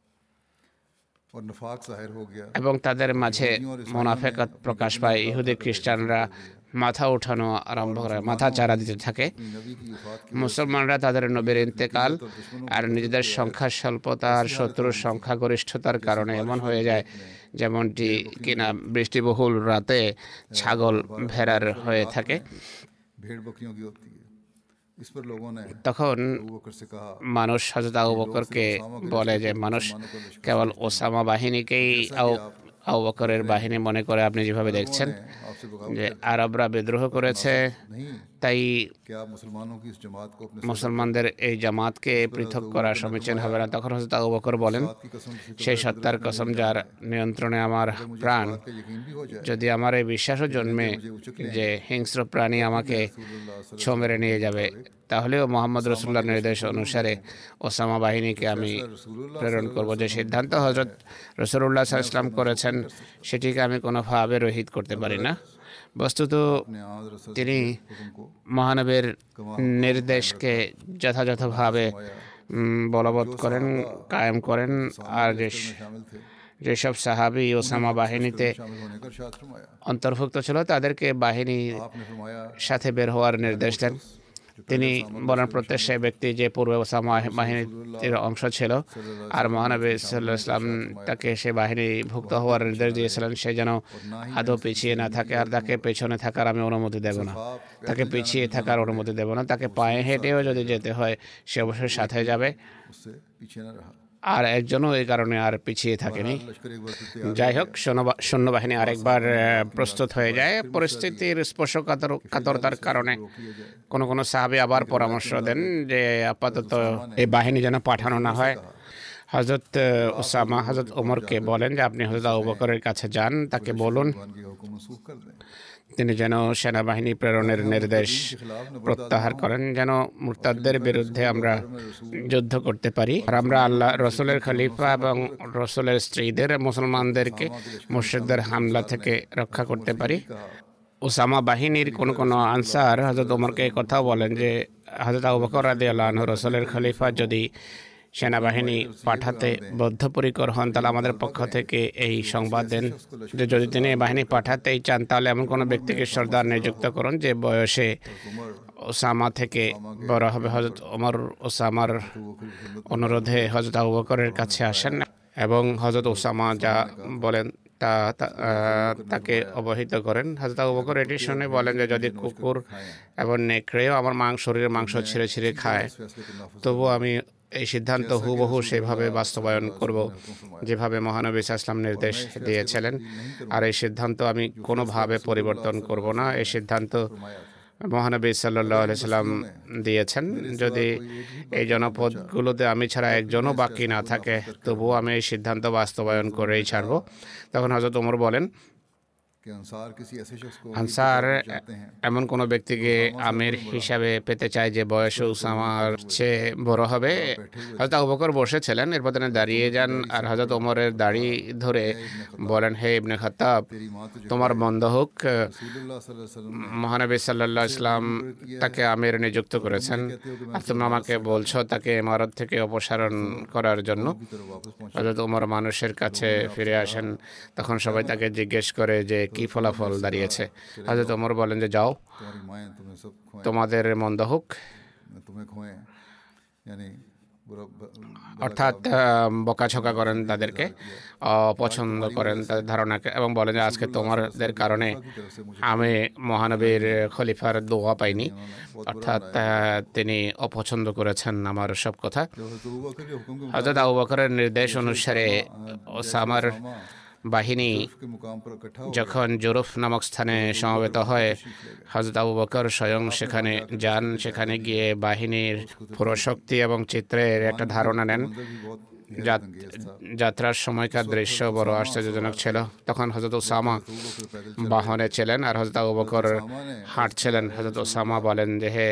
और नफाक ज़ाहिर हो गया এবং তাদের মাঝে মুনাফিকত প্রকাশ পায়। ইহুদি খ্রিস্টানরা মাথা উঠানো আরম্ভ করে, মাথা চারা দিতে থাকে। नबी की वफात की মুসলমানরা তাদের নবীর ইন্তেকাল আর নিজেদের সংখ্যা স্বল্পতা আর শত্রুর সংখ্যাগরিষ্ঠতার কারণে এমন হয়ে যায় যেমনটি কিনা বৃষ্টিবহুল রাতে ছাগল ভেড়ার হয়ে থাকে। भेड़ बकरियों की होती है। इस पर लोगों ने তখন अबू बकर से कहा মানুষ হযরত আবু বকরকে বলে যে মানুষ কেবল ওসামা বাহিনীকেই আবু বকরের বাহিনী মনে করে। আপনি যেভাবে দেখছেন आपसे बगावत যে आरबরা বিদ্রোহ করেছে, नहीं তাই क्या आप मुसलमानों की इस जमात को अपने মুসলমানদের এই জামাতকে পৃথক করা সমীচীন হবে না। তখন হযরত আবু বকর বলেন, साथ की कसम से সেই সত্তার কসম যার নিয়ন্ত্রণে আমার প্রাণ, का यकीन भी हो जाए যদি আমার এই বিশ্বাসও জন্মে যে হিংস্র প্রাণী আমাকে ছো মেরে নিয়ে যাবে, তাহলেও মোহাম্মদ রাসূলুল্লাহর নির্দেশ অনুসারে ওসামা বাহিনীকে আমি প্রেরণ করব। যে সিদ্ধান্ত হযরত রাসূলুল্লাহ সাল্লাল্লাহু আলাইহি ওয়াসাল্লাম করেছেন সেটিকে আমি কোনোভাবে রহিত করতে পারি না। বস্তুত अपने आद रसूल তিনি हुक्म को মহানবীর নির্দেশকে যথাযথভাবে বলবৎ করেন, কায়েম করেন। আর शामिल थे যেসব সাহাবী ওসামা বাহিনীতে शामिल होने का इरशाद फरमाया অন্তর্ভুক্ত ছিল তাদেরকে বাহিনীর आपने फरमाया সাথে বের হওয়ার নির্দেশ দেন। তিনি বলেন প্রত্যেক সে ব্যক্তি যে পূর্বে ওসামা বাহিনীর অংশ ছিল আর মহানবী সাল্লাল্লাহু আলাইহি ওয়াসাল্লাম তাকে সে বাহিনীভুক্ত হওয়ার নির্দেশ দিয়েছিলেন, সে যেন আদৌ পিছিয়ে না থাকে। আর তাকে পেছনে থাকার আমি অনুমতি দেব না, তাকে পিছিয়ে থাকার অনুমতি দেব না। তাকে পায়ে হেঁটেও যদি যেতে হয় সে অবশ্যই সাথে যাবে। उससे पीछे न रहा। আর একজনও এই কারণে আর পিছিয়ে থাকেনি। लश्कर एक बार फिर तैयार যাই হোক, সৈন্যবাহিনী আরেকবার প্রস্তুত হয়ে যায়। পরিস্থিতির স্পর্শকাতরতার কারণে কোনো কোনো সাহাবী আবার পরামর্শ দেন যে আপাতত এই বাহিনী যেন পাঠানো না হয়। হযরত উসামা হযরত ওমরকে বলেন যে আপনি হযরত আবু বকরের কাছে যান, তাকে বলুন भगवान की हुक्म मनसूख कर दें। তিনি যেন সেনাবাহিনী প্রেরণের নির্দেশ প্রত্যাহার করেন, যেন মুরতাদদের বিরুদ্ধে আমরা যুদ্ধ করতে পারি আর আমরা আল্লাহ রসুলের খলিফা এবং রসুলের স্ত্রীদের মুসলমানদেরকে মুশরিকদের হামলা থেকে রক্ষা করতে পারি। ওসামা বাহিনীর কোন কোন আনসার হযরত ওমরকে এই কথাও বলেন যে হযরত আবু বকর রাদিয়াল্লাহু আনহু রসুলের খলিফা যদি সেনাবাহিনী পাঠাতে বদ্ধপরিকর হন তাহলে আমাদের পক্ষ থেকে এই সংবাদ দেন যে যদি তিনি এই বাহিনী পাঠাতেই চান তাহলে এমন কোনো ব্যক্তিকে সর্দার নিযুক্ত করুন যে বয়সে ওসামা থেকে বড় হবে। হযরত ওমর ওসামার অনুরোধে হযরত আবু বকরের কাছে আসেন এবং হযরত ওসামা যা বলেন তাকে অবহিত করেন। হযরত আবু বকর এটি শুনে বলেন যে যদি কুকুর এবং নেকড়েও আমার শরীরের মাংস ছিঁড়ে ছিঁড়ে খায় তবুও আমি এই সিদ্ধান্ত হুবহু সেভাবে বাস্তবায়ন করব যেভাবে মহানবী সাল্লাল্লাহু আলাইহি ওয়াসাল্লাম নির্দেশ দিয়েছিলেন। আর এই সিদ্ধান্ত আমি কোনোভাবে পরিবর্তন করব না। এই সিদ্ধান্ত মহানবী সাল্লাল্লাহু আলাইহি ওয়াসাল্লাম দিয়েছেন। যদি এই জনপদগুলোতে আমি ছাড়া একজনও বাকি না থাকে তবুও আমি এই সিদ্ধান্ত বাস্তবায়ন করেই ছাড়ব। তখন হযরত ওমর বলেন আনসার এমন কোনো ব্যক্তিকে আমির হিসাবে পেতে চায় যে বয়সে উসামার চেয়ে বড় হবে। হযরত আবু বকর বসেছিলেন, এরপর তিনি দাঁড়িয়ে যান আর হযরত ওমরের দাড়ি ধরে বলেন হে ইবনে খাত্তাব, তোমার বন্ধ হোক। মহানবী সাল্লাল্লাহু আলাইহি ওয়াসাল্লাম তাকে আমির নিযুক্ত করেছেন আর তুমি আমাকে বলছো তাকে ইমারত থেকে অপসারণ করার জন্য। হযরত ওমর মানুষের কাছে ফিরে আসেন, তখন সবাই তাকে জিজ্ঞেস করে যে কি ফলাফল দাঁড়িয়েছে। হযরত ওমর বলেন যে যাও, তোমাদের মন্দ হোক। অর্থাৎ বকাঝকা করেন তাদেরকে, অপছন্দ করেন তাদের ধারণাকে এবং বলেন যে আজকে তোমাদের কারণে আমি মহানবীর খলিফার দোয়া পাইনি। অর্থাৎ তিনি অপছন্দ করেছেন আমার সব কথা। হযরত আবু বকরের নির্দেশ অনুসারে ওসামার বাহিনী যখন জুরুফ নামক স্থানে সমবেত হয় হযরত আবু বকর স্বয়ং সেখানে যান। সেখানে গিয়ে বাহিনীর পুরো শক্তি এবং চিত্রের একটা ধারণা নেন। যাত্রার সময়কার দৃশ্য বড় আশ্চর্যজনক ছিল। তখন হযরত ওসামা বাহনে ছিলেন আর হযরত আবু বকর হাঁটছিলেন। হযরত ওসামা বলেন যে হে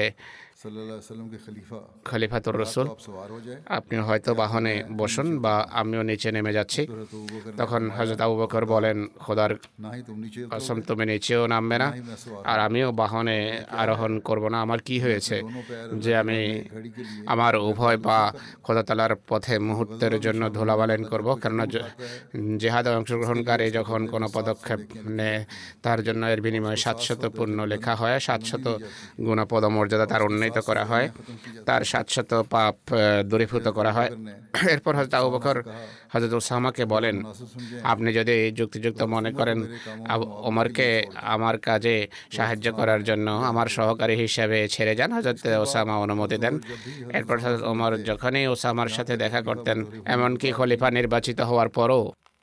খলিফাতুর রাসূল, আপনি হয়তো বাহনে বসুন বা আমিও নিচে নেমে যাচ্ছি। তখন হযরত আবু বকর বলেন খোদার কসম তুমি নিচেও নামবে না আর আমিও বাহনে আরোহণ করব না। আমার কি হয়েছে যে আমি আমার উভয় পা খোদা তাআলার পথে মুহূর্তের জন্য ধুলাবালেন করব? কেননা জিহাদে অংশগ্রহণকারী যখন কোনো পদক্ষেপ নেয় তার জন্য এর বিনিময়ে 700 পুণ্য লেখা হয়, 700 গুণ পদমর্যাদা তার উন্নতি করা হয়, তার 700 পাপ দূরীভূত করা হয়। এরপর হযরত আবু বকর হযরত ওসামাকে বলেন আপনি যদি যুক্তিযুক্ত মনে করেন ওমরকে আমার কাজে সাহায্য করার জন্য আমার সহকারী হিসেবে ছেড়ে যান। হযরত ওসামা অনুমতি দেন। এরপর হযরত ওমর যখনই ওসামার সাথে দেখা করতেন, এমনকি খলিফা নির্বাচিত হওয়ার পরও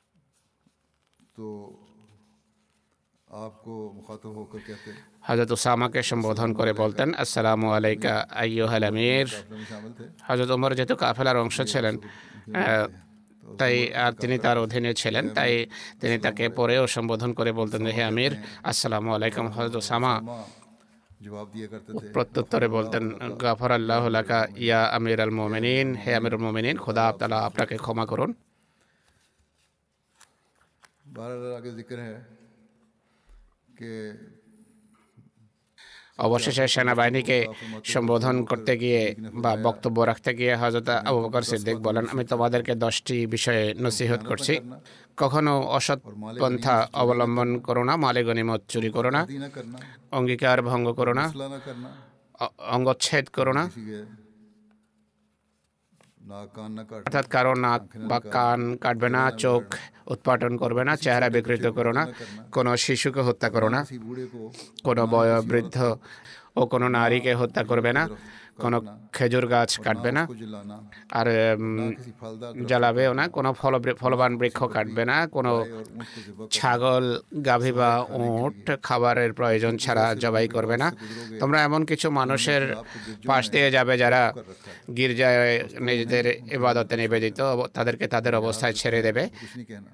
হযরত ওসামাকে সম্বোধন করে বলতেন আসসালামু আলাইকা আইয়ুহাল আমির। হযরত ওমর যেহেতু কাফেলার অংশ ছিলেন তাই আর তিনি তার অধীনে ছিলেন, তাই তিনি তাকে পরেও সম্বোধন করে বলতেন হে আমির আসসালামু আলাইকুম। হযরত ওসামা প্রত্যুত্তরে বলতেন গাফারাল্লাহু লাকা ইয়া আমিরাল মুমিনিন, হে আমিরুল মুমিনিন, খোদা তাআলা আপনাকে ক্ষমা করুন। অবশেষে সেনাবাহিনীকে সম্বোধন করতে গিয়ে বা বক্তব্য রাখতে গিয়ে হযরত আবু বকর সিদ্দিক বলেন আমি তোমাদেরকে 10টি বিষয়ে নসিহত করছি। কখনো অসৎ পন্থা অবলম্বন করো না, মালে গনিমত চুরি করো না, অঙ্গীকার ভঙ্গ করো না, অঙ্গচ্ছেদ করো না, किसी के नाक कान न काटना, অর্থাৎ কারো নাক বা কান কাটবে না, চোখ উৎপাটন করবে না, চেহারা বিকৃত করো না, কোনো শিশুকে হত্যা করো না, किसी बूढ़े को কোনো বয়োবৃদ্ধ ও কোনো নারীকে হত্যা করবে না, কোনো খেজুর গাছ কাটবে না, को जलाना, আর किसी फलदार জ্বালাবেও না, কোনো ফলবান বৃক্ষ কাটবে না, কোনো और ऊँट को ज़िबा ছাগল, গাভী বা উট খাবারের প্রয়োজন ছাড়া জবাই করবে না। তোমরা এমন কিছু মানুষের পাশ দিয়ে যাবে যারা গির্জায় নিজেদের ইবাদতে নিবেদিত, তাদেরকে তাদের অবস্থায় ছেড়ে দেবে, कुछ नहीं कहना।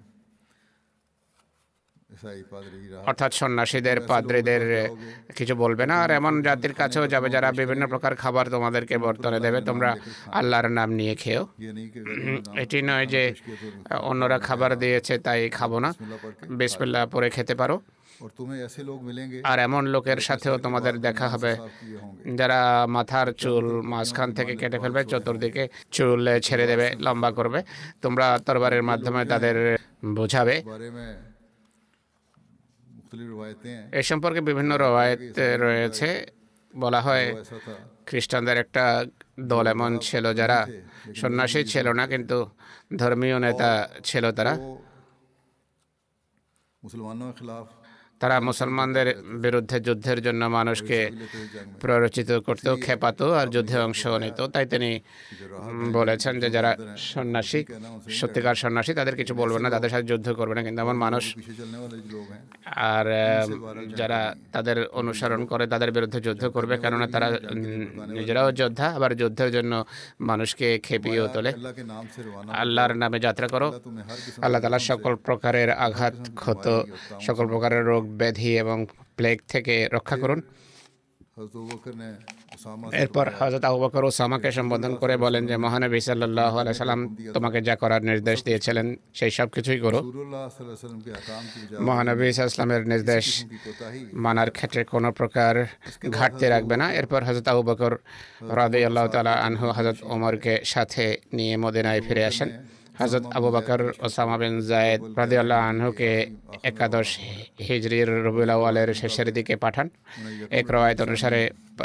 ईसाई पादरी राह অর্থাৎ সন্ন্যাসীদের পাদ্রীদের কিছু বলবে না। আর এমন জাতির কাছেও যাবে যারা বিভিন্ন প্রকার খাবার তোমাদেরকে বর্তনে দেবে, তোমরা আল্লাহর নাম নিয়ে খেও। ये नहीं कि এটি নয় যে অন্যরা খাবার দিয়েছে তাই খাবো না, বিসমিল্লাহ পরে খেতে পারো। और तुम्हें ऐसे लोग मिलेंगे আর এমন লোকের সাথেও তোমাদের দেখা হবে किए होंगे, যারা মাথার চুল মাঝখান থেকে কেটে ফেলবে, চতুর্দিকে চুল ছেড়ে দেবে, লম্বা করবে। তোমরা তরবারের মাধ্যমে তাদের বোঝাবে। बारे में मुख्तलिफ रवायतें हैं। এ সম্পর্কে বিভিন্ন রওয়ায়েত রয়েছে। বলা হয় ऐसा था খ্রিস্টানদের একটা দল এমন ছিল যারা সন্ন্যাসী ছিল না কিন্তু ধর্মীয় নেতা ছিল। তারা मुसलमानों के खिलाफ তারা মুসলমানদের বিরুদ্ধে যুদ্ধের জন্য মানুষকে প্ররোচিত করতো, খেপাতো আর যুদ্ধে অংশ নিত। তাই তিনি বলেছেন যে যারা সন্ন্যাসী, সত্যিকার সন্ন্যাসী, তাদের কিছু বলবে না, তাদের সাথে যুদ্ধ করবে না। কিন্তু এমন মানুষ पीछे चलने वाले जो लोग हैं আর যারা তাদের অনুসরণ করে তাদের বিরুদ্ধে যুদ্ধ করবে, কেননা তারা নিজেরাও যোদ্ধা, আবার যুদ্ধের জন্য মানুষকে খেপিয়েও তোলে। अल्लाह के नाम से रवाना আল্লাহর নামে যাত্রা করো। तुम्हें हर किस्म আল্লাহ তাআলা সকল প্রকারের আঘাত, ক্ষত, সকল প্রকারের রোগ ব্যাধি এবং প্লেগ থেকে রক্ষা করুন। हज़रत अबू बकर ने उसामा এরপর হযরত আবু বকর ওসামাকে সম্বোধন করে বলেন যে মহানবী সাল্লাল্লাহু আলাইহি সাল্লাম তোমাকে যা করার নির্দেশ দিয়েছিলেন সেই সব কিছুই করো। रसूलुल्लाह सल्लल्लाहु अलैहि वसल्लम के अहकाम की बजाय মহানবী সাল্লাল্লাহু আলাইহি সাল্লামের নির্দেশ की कोताही মানার ক্ষেত্রে কোনো প্রকার ঘাটতি রাখবে না। এরপর হযরত আবু বকর রাদিয়াল্লাহু তাআলা আনহু হযরত ওমরকে সাথে নিয়ে মদিনায় ফিরে আসেন। হযরত Abu Bakr Usama bin Zayd রাদিয়াল্লাহু আনহুকে 11 হিজরির রবিউল আউয়ালের শেষের দিকে পাঠান। এক রওয়ায়াত অনুসারে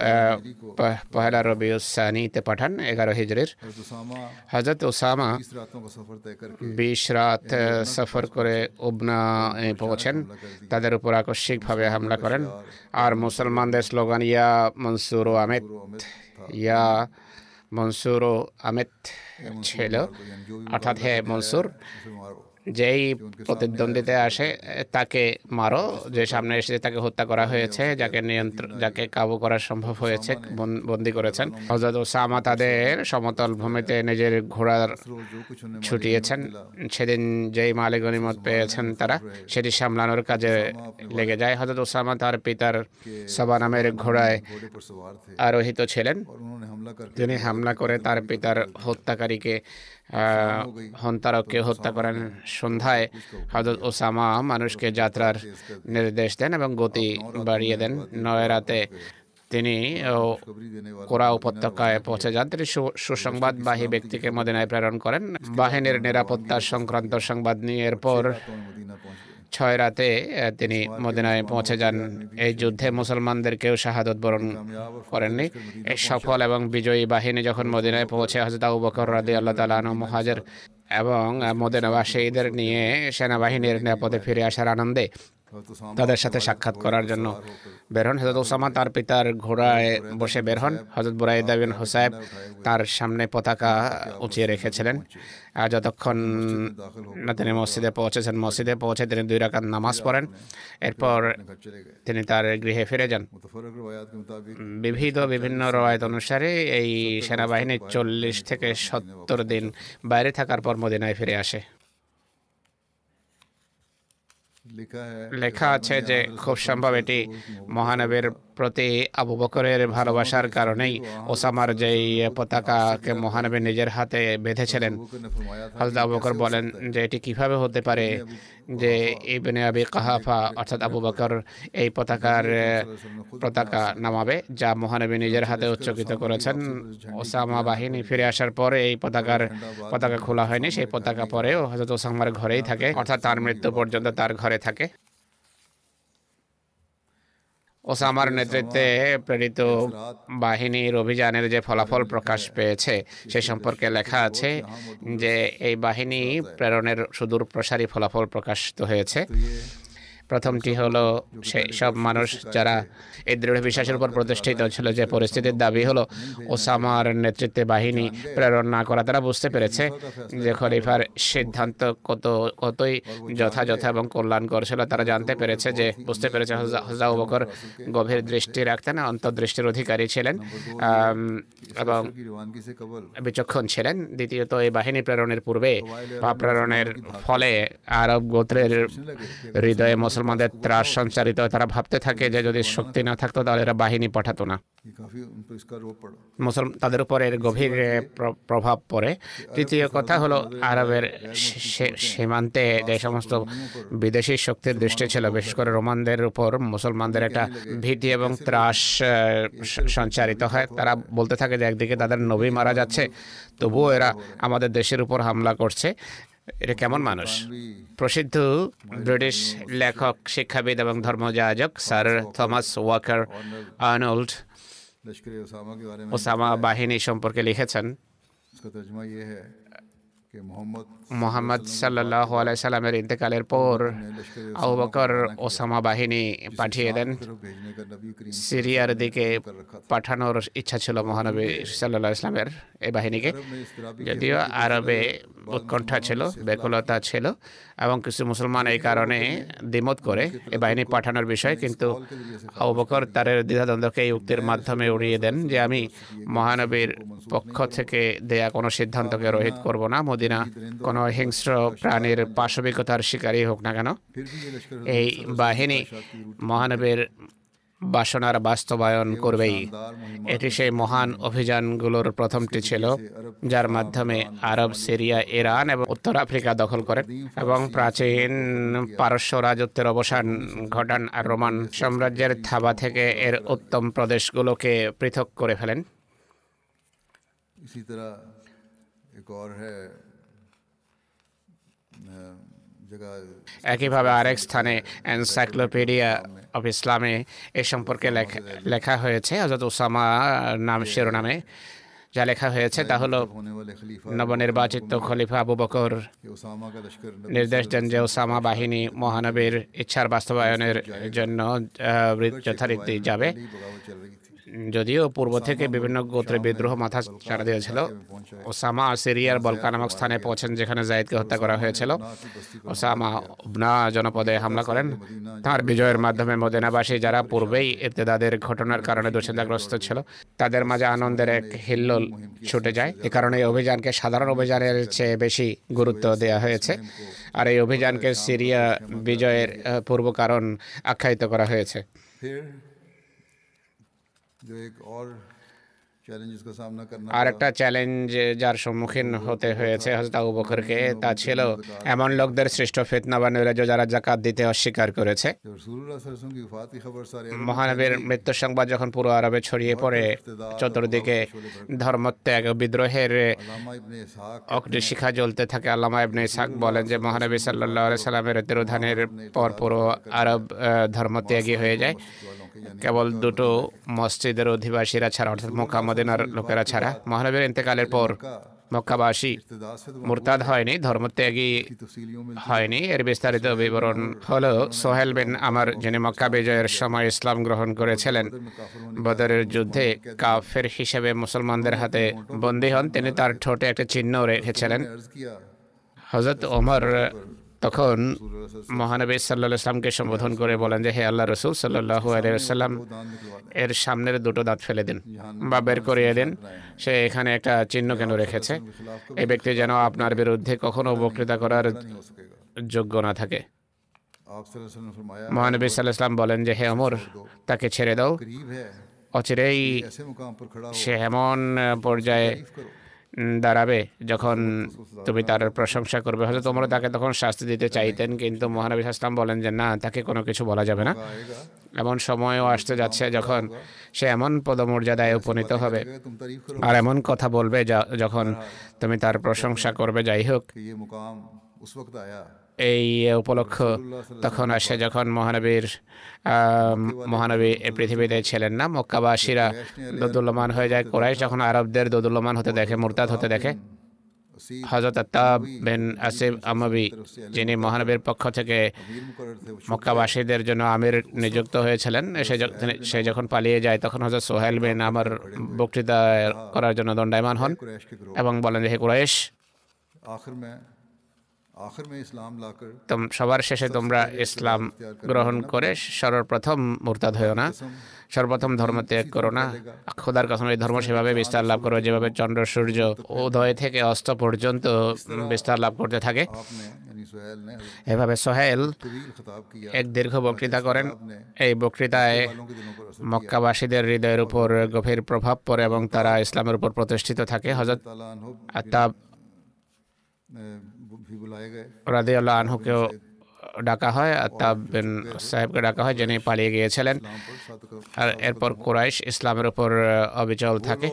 পহেলা রবিউস সানিতে পাঠান 11 হিজরির। हज़रत उसामा হযরত ওসামা 20 रातों का सफ़र तय करके 20 রাত সফর করে উবনা পৌঁছেন। তাদের উপর আকস্মিকভাবে হামলা করেন আর মুসলমানদের স্লোগান ইয়া মনসুর ও আমেত, ইয়া মনসুর ও আমেত ছিল, অর্থাৎ হে মনসুর, उसे मारो। যেই প্রতিদ্বন্দ্বিতায় আসে তাকে মারো, যে সামনে এসে তাকে হত্যা করা হয়েছে, যাকে কাবু করা সম্ভব হয়েছে, বন্দী করেছেন। হযরত ওসামা তাদের সমতল ভূমিতে নিজের ঘোড়ার जो कुछ उन्हें ছুটিয়েছেন। সেদিন যেই মালে গনিমত পেয়েছেন তারা সেটি সামলানোর কাজে লেগে যায়। হযরত ওসামা তার পিতার সবা নামের ঘোড়ায় घोड़े पर सवार थे আরোহিত ছিলেন। और उन्होंने हमला करके তিনি হামলা করে তার পিতার হত্যাকারীকে হন্তারককে হত্যা করেন। সন্ধ্যায় হযরত ওসামা মানুষকে যাত্রার নির্দেশ দেন এবং গতি বাড়িয়ে দেন। 9 রাতে তিনি खबरी देने वाला কোরা উপত্যকায় পৌঁছে যান। তিনি সুসংবাদবাহী ব্যক্তিকে মদিনায় প্রেরণ করেন বাহিনীর নিরাপত্তা সংক্রান্ত সংবাদ নিয়ে। এরপর तो मदीना पहुंच गए। 6 রাতে তিনি মদিনায় পৌঁছে যান। এই যুদ্ধে মুসলমানদের কেউ শাহাদত বরণ করেননি। এই সফল এবং বিজয়ী বাহিনী যখন মদিনায় পৌঁছে, হযরত আবু বকর রাদিয়াল্লাহু তাআলা আনহু মুহাজির এবং মদিনাবাসীদের নিয়ে সেনাবাহিনীর নিরাপদে ফিরে আসার আনন্দে हज़रत उसामा তাদের সাথে সাক্ষাৎ করার জন্য বের হন। হযরত ওসামা তার পিতার ঘোড়ায় বসে বের হন। হযরত বুরাইদা বিন হুসাইব তার সামনে পতাকা উঁচিয়ে রেখেছিলেন। আর যতক্ষণ না তিনি মসজিদে পৌঁছেছেন, মসজিদে পৌঁছে তিনি 2 রাকাত নামাজ পড়েন। এরপর घर चले गए। তিনি তার গৃহে ফিরে যান। मुतफर्रिक़ रवायात के मुताबिक বিভিন্ন রওয়ায়াত অনুসারে এই সেনাবাহিনী 40 থেকে 70 দিন বাইরে থাকার পর মদিনায় ফিরে আসে। लिखा है লেখা আছে যে খুব সম্ভব এটি মহানবীর প্রতি আবু বকরের ভালোবাসার কারণেই ওসামার যেই পতাকাকে মহানবী নিজের হাতে বেঁধেছিলেন। बकर ने फरमाया था হযরত আবু বকর বলেন যে এটি কিভাবে হতে পারে যে ইবনে আবি কাহাফা অর্থাৎ আবু বকর এই পতাকা নামাবে যা মহানবী নিজের হাতে উচ্চকিত করেছেন। ওসামা বাহিনী ফিরে আসার পরে এই পতাকা খোলা হয়নি। সেই পতাকা পরেও হযরত ওসামার ঘরেই থাকে, অর্থাৎ তার মৃত্যু পর্যন্ত তার ঘরে থাকে। ওসামার নেতৃত্বে প্রেরিত বাহিনীর অভিযানের যে ফলাফল প্রকাশ পেয়েছে সে সম্পর্কে লেখা আছে যে এই বাহিনী প্রেরণের সুদূর প্রসারী ফলাফল প্রকাশিত হয়েছে। প্রথমটি হলো সেই সব মানুষ যারা এই দৃঢ় বিশ্বাসের উপর প্রতিষ্ঠিত ছিল যে পরিস্থিতির দাবি হলো ওসামার নেতৃত্বে বাহিনী প্রেরণ না করা, তারা বুঝতে পেরেছে যে খলিফার সিদ্ধান্ত কতই যথাযথ এবং কল্যাণকর ছিল। তারা জানতে পেরেছে যে বুঝতে পেরেছে হযরত আবু বকর গভীর দৃষ্টি রাখতেন, অন্তর্দৃষ্টির অধিকারী ছিলেন এবং বিচক্ষণ ছিলেন। দ্বিতীয়ত এই বাহিনী প্রেরণের পূর্বে বা প্রেরণের ফলে আরব গোত্রের হৃদয়ে মুসলমানদের ত্রাস সঞ্চারিত। তারা ভাবতে থাকে যে যদি শক্তি না থাকতো তাহলে এরা বাহিনী পাঠাতো না। তাদের উপর এর গভীর প্রভাব পড়ে। তৃতীয় কথা হলো আরবের সীমান্তে যে সমস্ত বিদেশি শক্তির দৃষ্টি ছিল, বিশেষ করে রোমানদের উপর মুসলমানদের একটা ভীতি এবং ত্রাস সঞ্চারিত হয়। তারা বলতে থাকে যে একদিকে তাদের নবী মারা যাচ্ছে, তবুও এরা আমাদের দেশের উপর হামলা করছে। এটা কেমন মানুষ? প্রসিদ্ধ ব্রিটিশ লেখক, শিক্ষাবিদ এবং ধর্মযাজক Sir Thomas Walker Arnold Usama বাহিনী সম্পর্কে লিখেছেন, মোহাম্মদ সাল্লাল্লাহু আলাইহি সাল্লামের ইন্তেকালের পর আবু বকর ওসামা বাহিনী পাঠিয়ে দেন। সিরিয়ার দিকে পাঠানোর ইচ্ছা ছিল মহানবী সাল্লাল্লাহু আলাইহি সাল্লামের এই বাহিনীকে। যদিও আরবে উৎকণ্ঠা ছিল, ব্যাকুলতা ছিল এবং কিছু মুসলমান এই কারণে দ্বিমত করে এই বাহিনী পাঠানোর বিষয়, কিন্তু আবু বকর তার দ্বিধাদ্বন্দ্বকে এই উক্তির মাধ্যমে উড়িয়ে দেন যে আমি মহানবীর পক্ষ থেকে দেয়া কোনো সিদ্ধান্তকে রহিত করব না, মদিনা কোনো হিংস্র প্রাণীর পাশবিকতার শিকারী হোক না কেন। এই বাহিনী মহানবীর বাসনার বাস্তবায়ন করবেই। এটি সেই মহান অভিযানগুলোর প্রথমটি ছিল যার মাধ্যমে আরব, সিরিয়া, ইরান এবং উত্তর আফ্রিকা দখল করেন এবং প্রাচীন পারস্য রাজত্বের অবসান ঘটান আর রোমান সাম্রাজ্যের থাবা থেকে এর উত্তম প্রদেশগুলোকে পৃথক করে ফেলেন। একইভাবে আরেক স্থানে এনসাইক্লোপিডিয়া অফ ইসলামে এ সম্পর্কে লেখা হয়েছে হযরত ওসামা নাম শিরোনামে। যা লেখা হয়েছে তা হলো নবনির্বাচিত খলিফা আবু বকর নির্দেশ দেন যে ওসামা বাহিনী মহানবীর ইচ্ছার বাস্তবায়নের জন্য যথারীতি যাবে। যদিও পূর্ব থেকে বিভিন্ন গোত্রে বিদ্রোহ মাথা চাড়া দিয়েছিল, ওসামা সিরিয়ার বলকা নামক স্থানে পৌঁছেন যেখানে যায়েদকে হত্যা করা হয়েছিল। ওসামা উবনা জনপদে হামলা করেন। তার বিজয়ের মাধ্যমে মদিনাবাসী, যারা পূর্বেই ইরতিদাদের ঘটনার কারণে দুশ্চিন্তাগ্রস্ত ছিল, তাদের মাঝে আনন্দের এক হিল্লোল ছুটে যায়। এ কারণে এই অভিযানকে সাধারণ অভিযানের চেয়ে বেশি গুরুত্ব দেওয়া হয়েছে আর এই অভিযানকে সিরিয়া বিজয়ের পূর্ব কারণ আখ্যায়িত করা হয়েছে। আর একটা চ্যালেঞ্জ যার সম্মুখীন হতে হয়েছে হযরত আবু বকরকে, তা ছিল এমন লোকদের সৃষ্ট ফিতনা বা নৈরাজ্য যারা যাকাত দিতে অস্বীকার করেছে। মহানবীর মৃত্যুর সংবাদ যখন পুরো আরবে ছড়িয়ে পড়ে, চতুর্দিকে ধর্মত্যাগ বিদ্রোহের অগ্নিশিখা জ্বলতে থাকে। আল্লামা ইবনে ইসহাক বলেন যে মহানবী সাল্লাল্লাহু আলাইহি সাল্লামের তিরোধানের পর পুরো আরব ধর্মত্যাগী হয়ে যায়। কেবল দুটো মসজিদের অধিবাসীরা ছাড়া, অর্থাৎ মক্কা মদিনার লোকেরা ছাড়া। মহানবীর ইন্তেকালের পর মক্কাবাসী মুরতাদ হয়নি, ধর্মত্যাগী হয়নি। এর বিস্তারিত বিবরণ হলো সোহেল বিন আমর, যিনি মক্কা বিজয়ের সময় ইসলাম গ্রহণ করেছিলেন। বদরের যুদ্ধে কাফের হিসেবে মুসলমানদের হাতে বন্দী হন। তিনি তার ঠোঁটে একটা চিহ্ন রেখেছিলেন। হযরত ওমর তখন মহানবী সাল্লাল্লাহু আলাইহি ওয়াসাল্লামকে সম্বোধন করে বলেন যে হে আল্লাহ রাসূল সাল্লাল্লাহু আলাইহি ওয়াসাল্লাম, এর সামনের দুটো দাঁত ফেলে দিন বা বের করিয়ে দিন। সে এখানে একটা চিহ্ন কেন রেখেছে? এই ব্যক্তি যেন আপনার বিরুদ্ধে কখনো বক্তৃতা করার যোগ্য না থাকে। মহানবী সাল্লাল্লাহু আলাইহি ওয়াসাল্লাম বলেন যে হে ওমর, তাকে ছেড়ে দাও। অচিরেই সে এমন পর্যায়ে দাঁড়াবে যখন তুমি তার প্রশংসা করবে। হয়তো তোমরা তাকে তখন শাস্তি দিতে চাইতেন, কিন্তু মহানবী সাল্লাল্লাহু আলাইহি ওয়াসাল্লাম বলেন যে না, তাকে কোনো কিছু বলা যাবে না। এমন সময়ও আসতে যাচ্ছে যখন সে এমন পদমর্যাদায় উপনীত হবে আর এমন কথা বলবে যখন তুমি তার প্রশংসা করবে। যাই হোক, এই উপলক্ষ তখন আসে যখন মহানবী এই পৃথিবীতে ছিলেন না। মক্কাবাসীরা দোদুল্যমান হয়ে যায়। কুরাইশ যখন আরবদের দোদুল্যমান হতে দেখে, মুরতাদ হতে দেখে, হযরত আত্তাব বিন আসিব আমাবি, যিনি মহানবীর পক্ষ থেকে মক্কাবাসীদের জন্য আমির নিযুক্ত হয়েছিলেন, সে যখন পালিয়ে যায় তখন হযরত সোহেল বিন আমার বক্তৃতা করার জন্য দণ্ডায়মান হন এবং বলেন, হে কুরাইশ, সবার শেষে তোমরা ইসলাম গ্রহণ করে সর্বপ্রথম মুরতাদ হয়েও না, সর্বপ্রথম ধর্ম ত্যাগ করো না। খোদার কসম, এই ধর্ম সেভাবে বিস্তার লাভ করো যেভাবে চন্দ্র সূর্য উদয় থেকে অস্ত পর্যন্ত বিস্তার লাভ করতে থাকে। এভাবে সোহেল এক দীর্ঘ বক্তৃতা করেন। এই বক্তৃতায় মক্কাবাসীদের হৃদয়ের উপর গভীর প্রভাব পড়ে এবং তারা ইসলামের উপর প্রতিষ্ঠিত থাকে। হযরত আত্তাব রাদিয়াল্লাহু আনহুকেও ডাকা হয়, আত্তাব বিন সাহেবকে ডাকা হয়, যিনি পালিয়ে গিয়েছিলেন। আর এরপর কুরাইশ ইসলামের উপর অবিচল থাকে।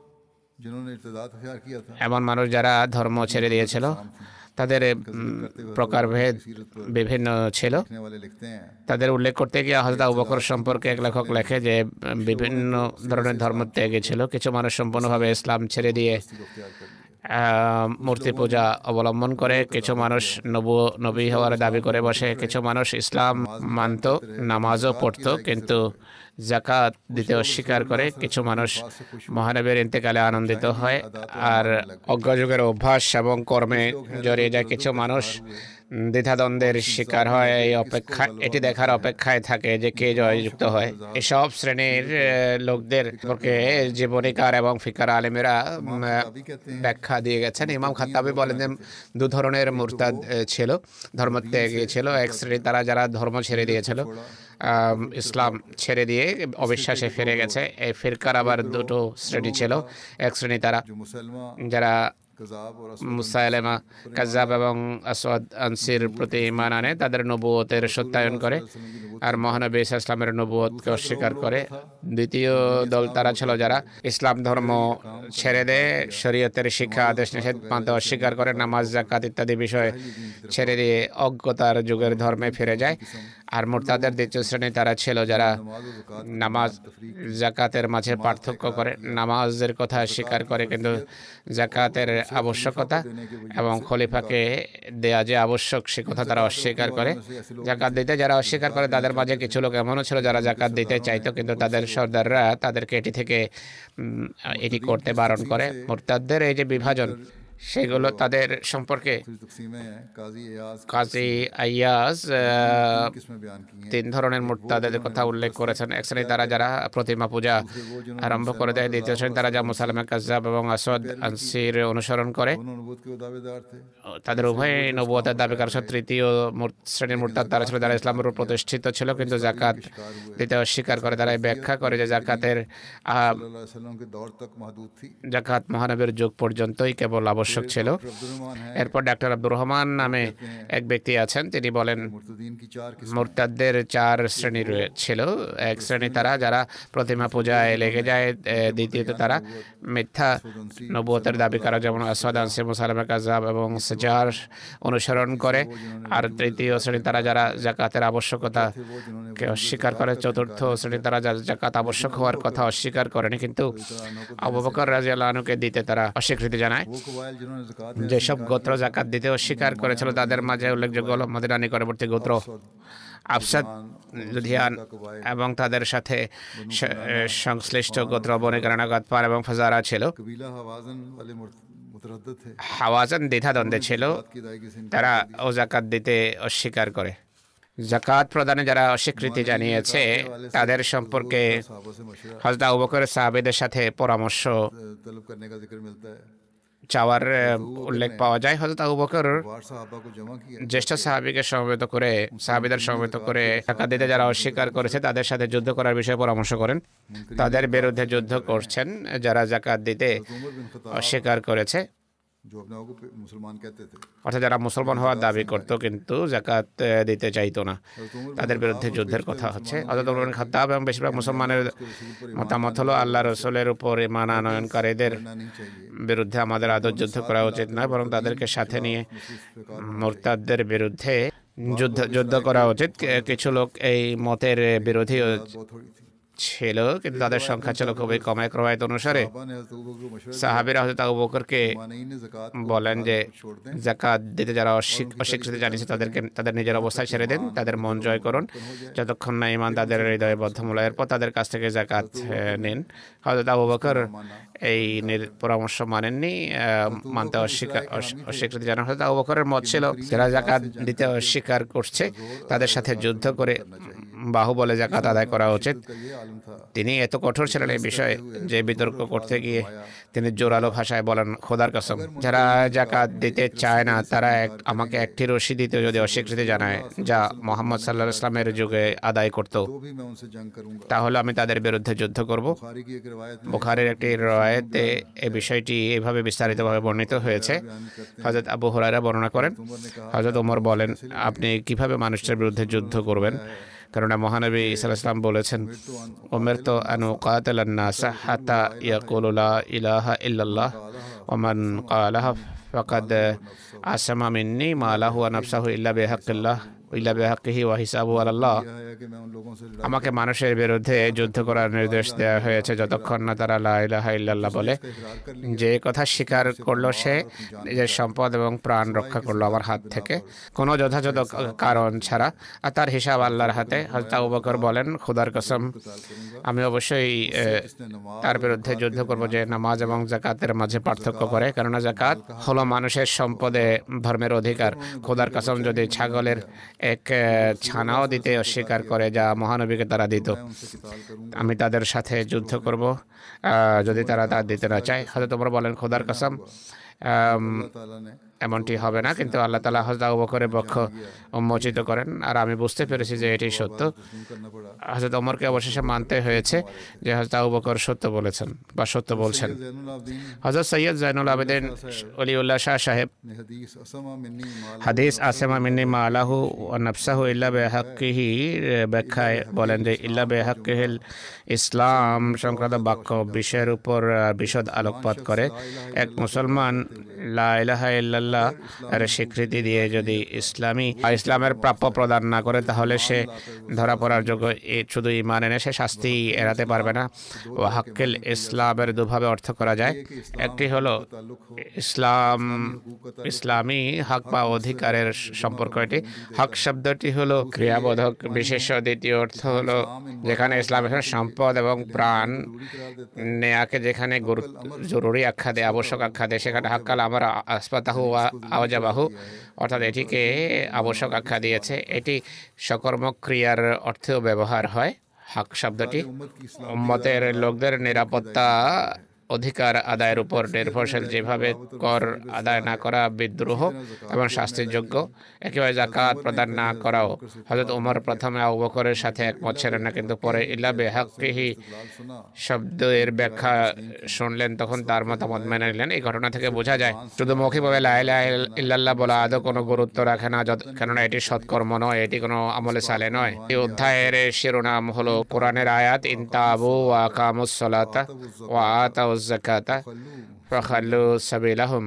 এমন মানুষ যারা ধর্ম ছেড়ে দিয়েছিল, তাদের প্রকারভেদ বিভিন্ন ছিল। তাদের উল্লেখ করতে গিয়ে হযরত আবু বকর সম্পর্কে এক লেখক লেখে যে বিভিন্ন ধরনের ধর্ম ত্যাগী ছিল। কিছু মানুষ সম্পূর্ণভাবে ইসলাম ছেড়ে দিয়ে মূর্তি পূজা অবলম্বন করে, কিছু মানুষ নবী হওয়ার দাবি করে বসে, কিছু মানুষ ইসলাম মানত, নামাজও পড়তো কিন্তু যাকাত দিতে অস্বীকার করে, কিছু মানুষ মহানবীর ইন্তেকালে আনন্দিত হয় আর অজ্ঞযুগের অভ্যাস এবং কর্মে জড়িয়ে যায়, কিছু মানুষ দ্বিধাদ্বন্দ্বের শিকার হয়, এটি দেখার অপেক্ষায় থাকে যে কে জয়যুক্ত হয়। এসব শ্রেণীর লোকদের সম্পর্কে জীবনীকার এবং ফিকার আলেমেরা ব্যাখ্যা দিয়ে গেছেন। ইমাম খাত্তাবী বলেন যে দু ধরনের মুরতাদ ছিল, ধর্মত্যাগী ছিল। এক শ্রেণী তারা যারা ধর্ম ছেড়ে দিয়েছিল, ইসলাম ছেড়ে দিয়ে অবিশ্বাসে ফিরে গেছে। এই ফিরকার আবার দুটো শ্রেণী ছিল। এক শ্রেণী তারা যারা মুসাইলেমা কাজ্জাব এবং আসওয়াদ আনসির প্রতি ঈমান আনে, তাদের নবুয়তের সত্যায়ন করে আর মহানবী ইসলামের নবুয়তকে অস্বীকার করে। দ্বিতীয় দল তারা ছিল যারা ইসলাম ধর্ম ছেড়ে দেয়, শরীয়তের শিক্ষা আদেশ নিষেধ মানতে অস্বীকার করে, নামাজ যাকাত ইত্যাদি বিষয় ছেড়ে দিয়ে অজ্ঞতার যুগের ধর্মে ফিরে যায়। আর মুরতাদের দ্বিতীয় শ্রেণী তারা ছিল যারা নামাজ যাকাতের মাঝে পার্থক্য করে, নামাজের কথা স্বীকার করে কিন্তু যাকাতের আবশ্যকতা এবং খলিফাকে দেয়া যে আবশ্যক সে কথা তারা অস্বীকার করে। যাকাত দিতে যারা অস্বীকার করে তাদের মাঝে কিছু লোক এমনও ছিল যারা যাকাত দিতে চাইতো কিন্তু তাদের সর্দাররা তাদেরকে এটি করতে বারণ করে। মুরতাদদের এই যে বিভাজন, সেগুলো তাদের সম্পর্কে কাজী আইয়াজ তিন ধরনের মুরতাদের কথা উল্লেখ করেছেন। এক শ্রেণী তারা যারা প্রতিমা পূজা আরম্ভ করে দেয়, দ্বিতীয় শ্রেণী তারা যা মুসাইলামা কাজ্জাব এবং আসওয়াদ আনসির অনুসরণ করে, তাদের উভয় নবুয়তের দাবিকার। তৃতীয় শ্রেণীর মুরতাদ তারা ছিল যারা ইসলামের উপর প্রতিষ্ঠিত ছিল কিন্তু যাকাত দিতে অস্বীকার করে। তারা ব্যাখ্যা করে যে যাকাত মহানবীর যুগ পর্যন্তই কেবল আবশ্যক ছিল। এরপর ডাক্তার আব্দুর রহমান নামে এক ব্যক্তি আছেন, তিনি বলেন মুরতাদদের চার শ্রেণী ছিল। এক শ্রেণী তারা যারা প্রতিমা পূজায় লেগে যায়, দ্বিতীয়ত তারা মিথ্যা নবুয়তের দাবি করা যেমন আসওয়াদ আনসি, মুসাইলামা কাজ্জাব এবং সাজ্জার অনুসরণ করে, আর তৃতীয় শ্রেণী তারা যারা যাকাতের আবশ্যকতাকে অস্বীকার করে। চতুর্থ শ্রেণী তারা যারা যাকাত আবশ্যক হওয়ার কথা অস্বীকার করেনি কিন্তু আবু বকর রাদিয়াল্লাহু আনহুকে দিতে তারা অস্বীকৃতি জানায়। যেসব গোত্র যাকাত দিতে অস্বীকার করেছিল তাদের মাঝে উল্লেখযোগ্য হল মদিনা নিকটবর্তী গোত্র আফসাদ, লুধিয়ান এবং তাদের সাথে সংশ্লিষ্ট গোত্র বনি কায়নুকা, গাতফান এবং ফাজারা ছিল। হাওয়াজান দ্বিধাদ্বন্দ্বে ছিল, তারা ও যাকাত দিতে অস্বীকার করে। যাকাত প্রদানে যারা অস্বীকৃতি জানিয়েছে তাদের সম্পর্কে হযরত আবু বকর সাহাবীদের সাথে পরামর্শ চাওয়ার উল্লেখ পাওয়া যায়। হযরত আবু বকর জ্যেষ্ঠ সাহাবীদের সমবেত করে যাকাত দিতে যারা অস্বীকার করেছে তাদের সাথে যুদ্ধ করার বিষয়ে পরামর্শ করেন। তাদের বিরুদ্ধে যুদ্ধ করছেন যারা যাকাত দিতে অস্বীকার করেছে। जो अपने आप को मुसलमान कहते थे। অর্থাৎ যারা মুসলমান হওয়ার দাবি করত কিন্তু জাকাত দিতে চাইতো না, তাদের বিরুদ্ধে যুদ্ধের কথা হচ্ছে। হযরত ওমর বিন খাত্তাব এবং বেশিরভাগ মুসলমানের মতামত হলো আল্লাহ রসুলের উপর ঈমান আনয়নকারীদের বিরুদ্ধে আমাদের আদৌ যুদ্ধ করা উচিত নয়, বরং তাদেরকে সাথে নিয়ে মুরতাদদের বিরুদ্ধে যুদ্ধ করা উচিত। কিছু লোক এই মতের বিরোধী ছিল, কিন্তু তাদের সংখ্যা ছিল খুবই কম। এক রওয়ায়াত অনুসারে সাহাবীরা হযরত আবু বকরকে বলেন যে যাকাত দিতে যারা অস্বীকৃতি জানিয়েছে তাদেরকে তাদের নিজের অবস্থায় ছেড়ে দিন, তাদের মন জয় করুন যতক্ষণ না ঈমান তাদের হৃদয়ে বদ্ধমূল। এরপর তাদের কাছ থেকে যাকাত নিন। হযরত আবু বকর এই পরামর্শ মানেননি, মানতে অস্বীকৃতি জানান। হযরত আবু বকরের মত ছিল যারা যাকাত দিতে অস্বীকার করছে তাদের সাথে যুদ্ধ করে বাহুবলে যাকাত আদায় করা উচিত। তিনি এত কঠোর ছিলেন এই বিষয়ে যে বিতর্ক করতে গিয়ে তিনি জোরালো ভাষায় বলেন, খোদার কসম, যারা যাকাত দিতে চায় না তারা আমাকে একটি রশি দিতে যদি অস্বীকৃতি জানায় যা মুহাম্মদ সাল্লাল্লাহু আলাইহি ওয়াসাল্লামের যুগে আদায় করত, তাহলে আমি তাদের বিরুদ্ধে যুদ্ধ করব। বুখারীর একটি রওয়ায়াতে এই বিষয়টি এইভাবে বিস্তারিতভাবে বর্ণিত হয়েছে। হযরত আবু হুরায়রা বর্ণনা করেন, হযরত ওমর বলেন, আপনি কিভাবে মানুষের বিরুদ্ধে যুদ্ধ করবেন? কারণ মহানবী সাল্লাল্লাহু আলাইহি ওয়াসাল্লাম বলেছেন, উমিরতু আন উকাতিলান নাসা হাত্তা ইয়াকুলু লা ইলাহা ইল্লাল্লাহ ওয়া মান ক্বালাহা ফাকাদ আসামা মিন্নি মা লাহু ওয়া নাফসাহু ইল্লা বিহাক্কিহি ওয়া হিসাবুহু আলাল্লাহ। আমাকে মানুষের বিরুদ্ধে যুদ্ধ করার নির্দেশ দেওয়া হয়েছে যতক্ষণ না তারা লা ইলাহা ইল্লাল্লাহ বলে। যে কথা স্বীকার করলো সে নিজের সম্পদ এবং প্রাণ রক্ষা করলো আমার হাত থেকে কোনো যথাযথ কারণ ছাড়া, আর তার হিসাব আল্লাহর হাতে। হযরত আবু বকর বলেন, খোদার কসম, আমি অবশ্যই তার বিরুদ্ধে যুদ্ধ করব যে নামাজ এবং যাকাতের মাঝে পার্থক্য করে, কেননা যাকাত হলো মানুষের সম্পদে ধর্মের অধিকার। খোদার কসম, যদি ছাগলের এক ছানাও দিতে অস্বীকার করে যা মহানবীকে তারা দিত, আমি তাদের সাথে যুদ্ধ করব যদি তারা তা দিতে না চায়। হযরত ওমর বলেন, খোদার কসম, এমনটি হবে না। কিন্তু আল্লাহ তাআলা হযরত আবু বকরের পক্ষ উন্মোচিত করেন, আর আমি বুঝতে পেরেছি যে এটি সত্য। হযরত ওমরকে অবশেষে মানতে হয়েছে যে হযরত আবু বকর সত্য বলেছেন বা সত্য বলছেন। হযরত সৈয়দ জয়নুল আবেদিন ওলিউল্লাহ শাহ সাহেব হাদিস আসামা মিন্নি মা লাহু ওয়া নাফসাহু ইল্লা বিহাক্কিহি ব্যাখ্যায় বলেন যে ইল্লা বিহাক্কিহিল ইসলাম সংক্রান্ত বাক্য বিষয়ের উপর বিশদ আলোকপাত করে। এক মুসলমান লা ইলাহা ইল্লাল্লাহ এর স্বীকৃতি দিয়ে যদি ইসলামের প্রাপ্য প্রদান না করে তাহলে সে ধরা পড়ার যোগ্য। শুধু ঈমান এনে সে শাস্তি এড়াতে পারবে না। ও হাক্কিল ইসলামের দুভাবে অর্থ করা যায়। একটি হলো ইসলামী হক বা অধিকারের সম্পর্ক। এটি হক শব্দটি হলো ক্রিয়াবোধক বিশেষ। দ্বিতীয় অর্থ হলো যেখানে ইসলামের সম্পদ এবং প্রাণ নেয়াকে যেখানে জরুরি আখ্যা দেয়, আবশ্যক আখ্যা দেয়, সেখানে হাক্কাল আমার আসপাতাহু আওয়াজাবাহু, অর্থাৎ এটিকে আবশ্যক আখ্যা দিয়েছে। এটি সকর্মক ক্রিয়ার অর্থেও ব্যবহার হয়। হক শব্দটি উম্মতের লোকদের নিরাপত্তা অধিকার আদায়ের উপর নির্ভরশীল, যেভাবে কর আদায় না করা বিদ্রোহ এবং শাস্তির যোগ্য, একেবারে যাকাত প্রদান না করাও। হযরত ওমর প্রথমে আবু বকরের সাথে একমত ছিলেন না, কিন্তু পরে ইল্লা বিহাক্কিহি শব্দের ব্যাখ্যা শুনলেন, তখন তার মতামত মেনে নিলেন। এই ঘটনা থেকে বোঝা যায় শুধু মৌখিকভাবে লা ইলাহা ইল্লাল্লাহ বলা আদৌ কোনো গুরুত্ব রাখে না, কেননা এটি সৎকর্ম নয়, এটি কোনো আমলে সালে নয়। এই অধ্যায়ের শিরোনাম হলো কোরআনের আয়াত, ইন তাবু ওয়া আকামুস সালাতা ওয়া আতাউজ যাকাতা ফাখাল্লু সাবিলাহুম।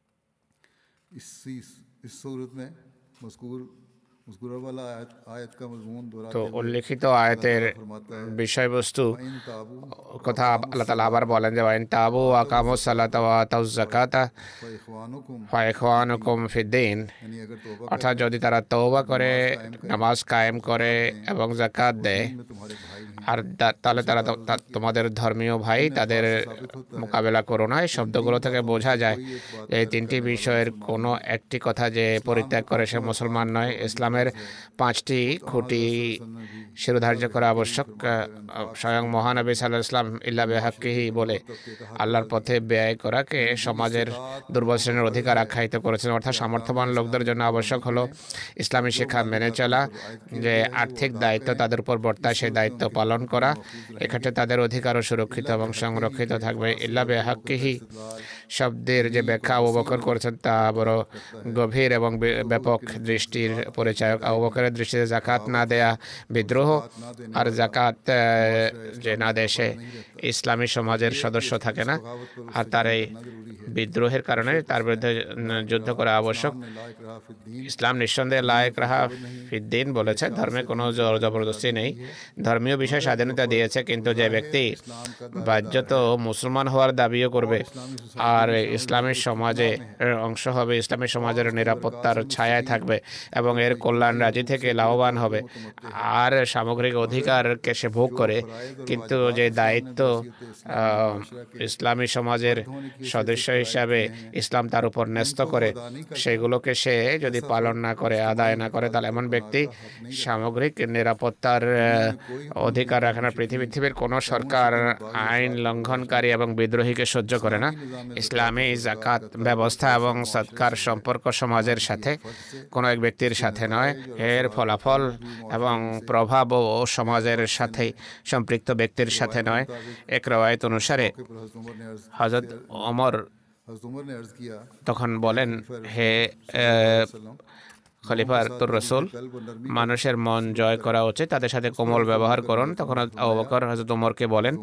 इस सूरत में मज़कूर वाला आयत का मज़मून তো উল্লেখিত আয়াতের বিষয়বস্তু কথা আল্লাহ তাআলা আবার বলেন যে ওয়াইন তাবু ওয়া আকামুস সালাতা ওয়া আতাউজ যাকাতা ফা ইখওয়ানুকুম ফিদ্দীন, অর্থাৎ যদি তারা তওবা করে, নামাজ কায়েম করে এবং যাকাত দেয়, আর তাহলে তারা তোমাদের ধর্মীয় ভাই, তাদের মোকাবেলা করো না। এই শব্দগুলো থেকে বোঝা যায় এই তিনটি বিষয়ের কোনো একটি কথা যে পরিত্যাগ করে সে মুসলমান নয়। ইসলামের পাঁচটি খুঁটি শিরোধার্য করা আবশ্যক। স্বয়ং মহানবী সাল্লাল্লাহু আলাইহি ওয়াসাল্লাম ইল্লা বিহাক্কিহি বলে আল্লাহর পথে ব্যয় করাকে সমাজের দুর্বল শ্রেণীর অধিকার আখ্যায়িত করেছেন। অর্থাৎ সামর্থ্যবান লোকদের জন্য আবশ্যক হলো ইসলামী শিক্ষা মেনে চলা, যে আর্থিক দায়িত্ব তাদের উপর বর্তায় সেই দায়িত্ব পালন করা। এক্ষেত্রে তাদের অধিকারও সুরক্ষিত এবং সংরক্ষিত থাকবে। ইল্লা বিহাক্কিহি শব্দের যে ব্যাখ্যা আবু বকর করেছেন তা বড় গভীর এবং ব্যাপক দৃষ্টির পরিচায়ক। আবু বকরের দৃষ্টিতে জাকাত না দেয়া বিদ্রোহ, আর জাকাত যে না দেয় সে ইসলামী সমাজের সদস্য থাকে না, আর তার এই বিদ্রোহের কারণে তার বিরুদ্ধে যুদ্ধ করা আবশ্যক। ইসলাম নিঃসন্দেহে লায়েক রাহা ফিদ্দিন বলেছে, ধর্মে কোনো জোর জবরদস্তি নেই, ধর্মীয় বিষয়ে স্বাধীনতা দিয়েছে, কিন্তু যে ব্যক্তি বাহ্যত মুসলমান হওয়ার দাবিও করবে আর ইসলামী সমাজে অংশ হবে, ইসলামী সমাজের নিরাপত্তার ছায়ায় থাকবে এবং এর কল্যাণ রাজি থেকে লাভবান হবে আর সামগ্রিক অধিকারকে সে ভোগ করে, কিন্তু যে দায়িত্ব ইসলামী সমাজের সদস্য হিসাবে ইসলাম তার উপর ন্যস্ত করে সেগুলোকে সে যদি পালন না করে, আদায় না করে, তাহলে এমন ব্যক্তি সামগ্রিক নিরাপত্তার অধিকার রাখে না। পৃথিবীর কোনো সরকার আইন লঙ্ঘনকারী এবং বিদ্রোহীকে সহ্য করে না। ইসলামী জাকাত ব্যবস্থা এবং সৎকার সম্পর্ক সমাজের সাথে, কোনো এক ব্যক্তির সাথে নয়, এর ফলাফল এবং প্রভাব ও সমাজের সাথে সম্পৃক্ত ব্যক্তির সাথে নয়। এক রওয়ায়াত অনুসারে হযরত ওমর তখন বলেন, হে খলিফার তোর রসুল, মানুষের মন জয় করা উচিত, তাদের সাথে কোমল ব্যবহার করুন। তখন আবু বকর হযরত ওমরকে বলেন,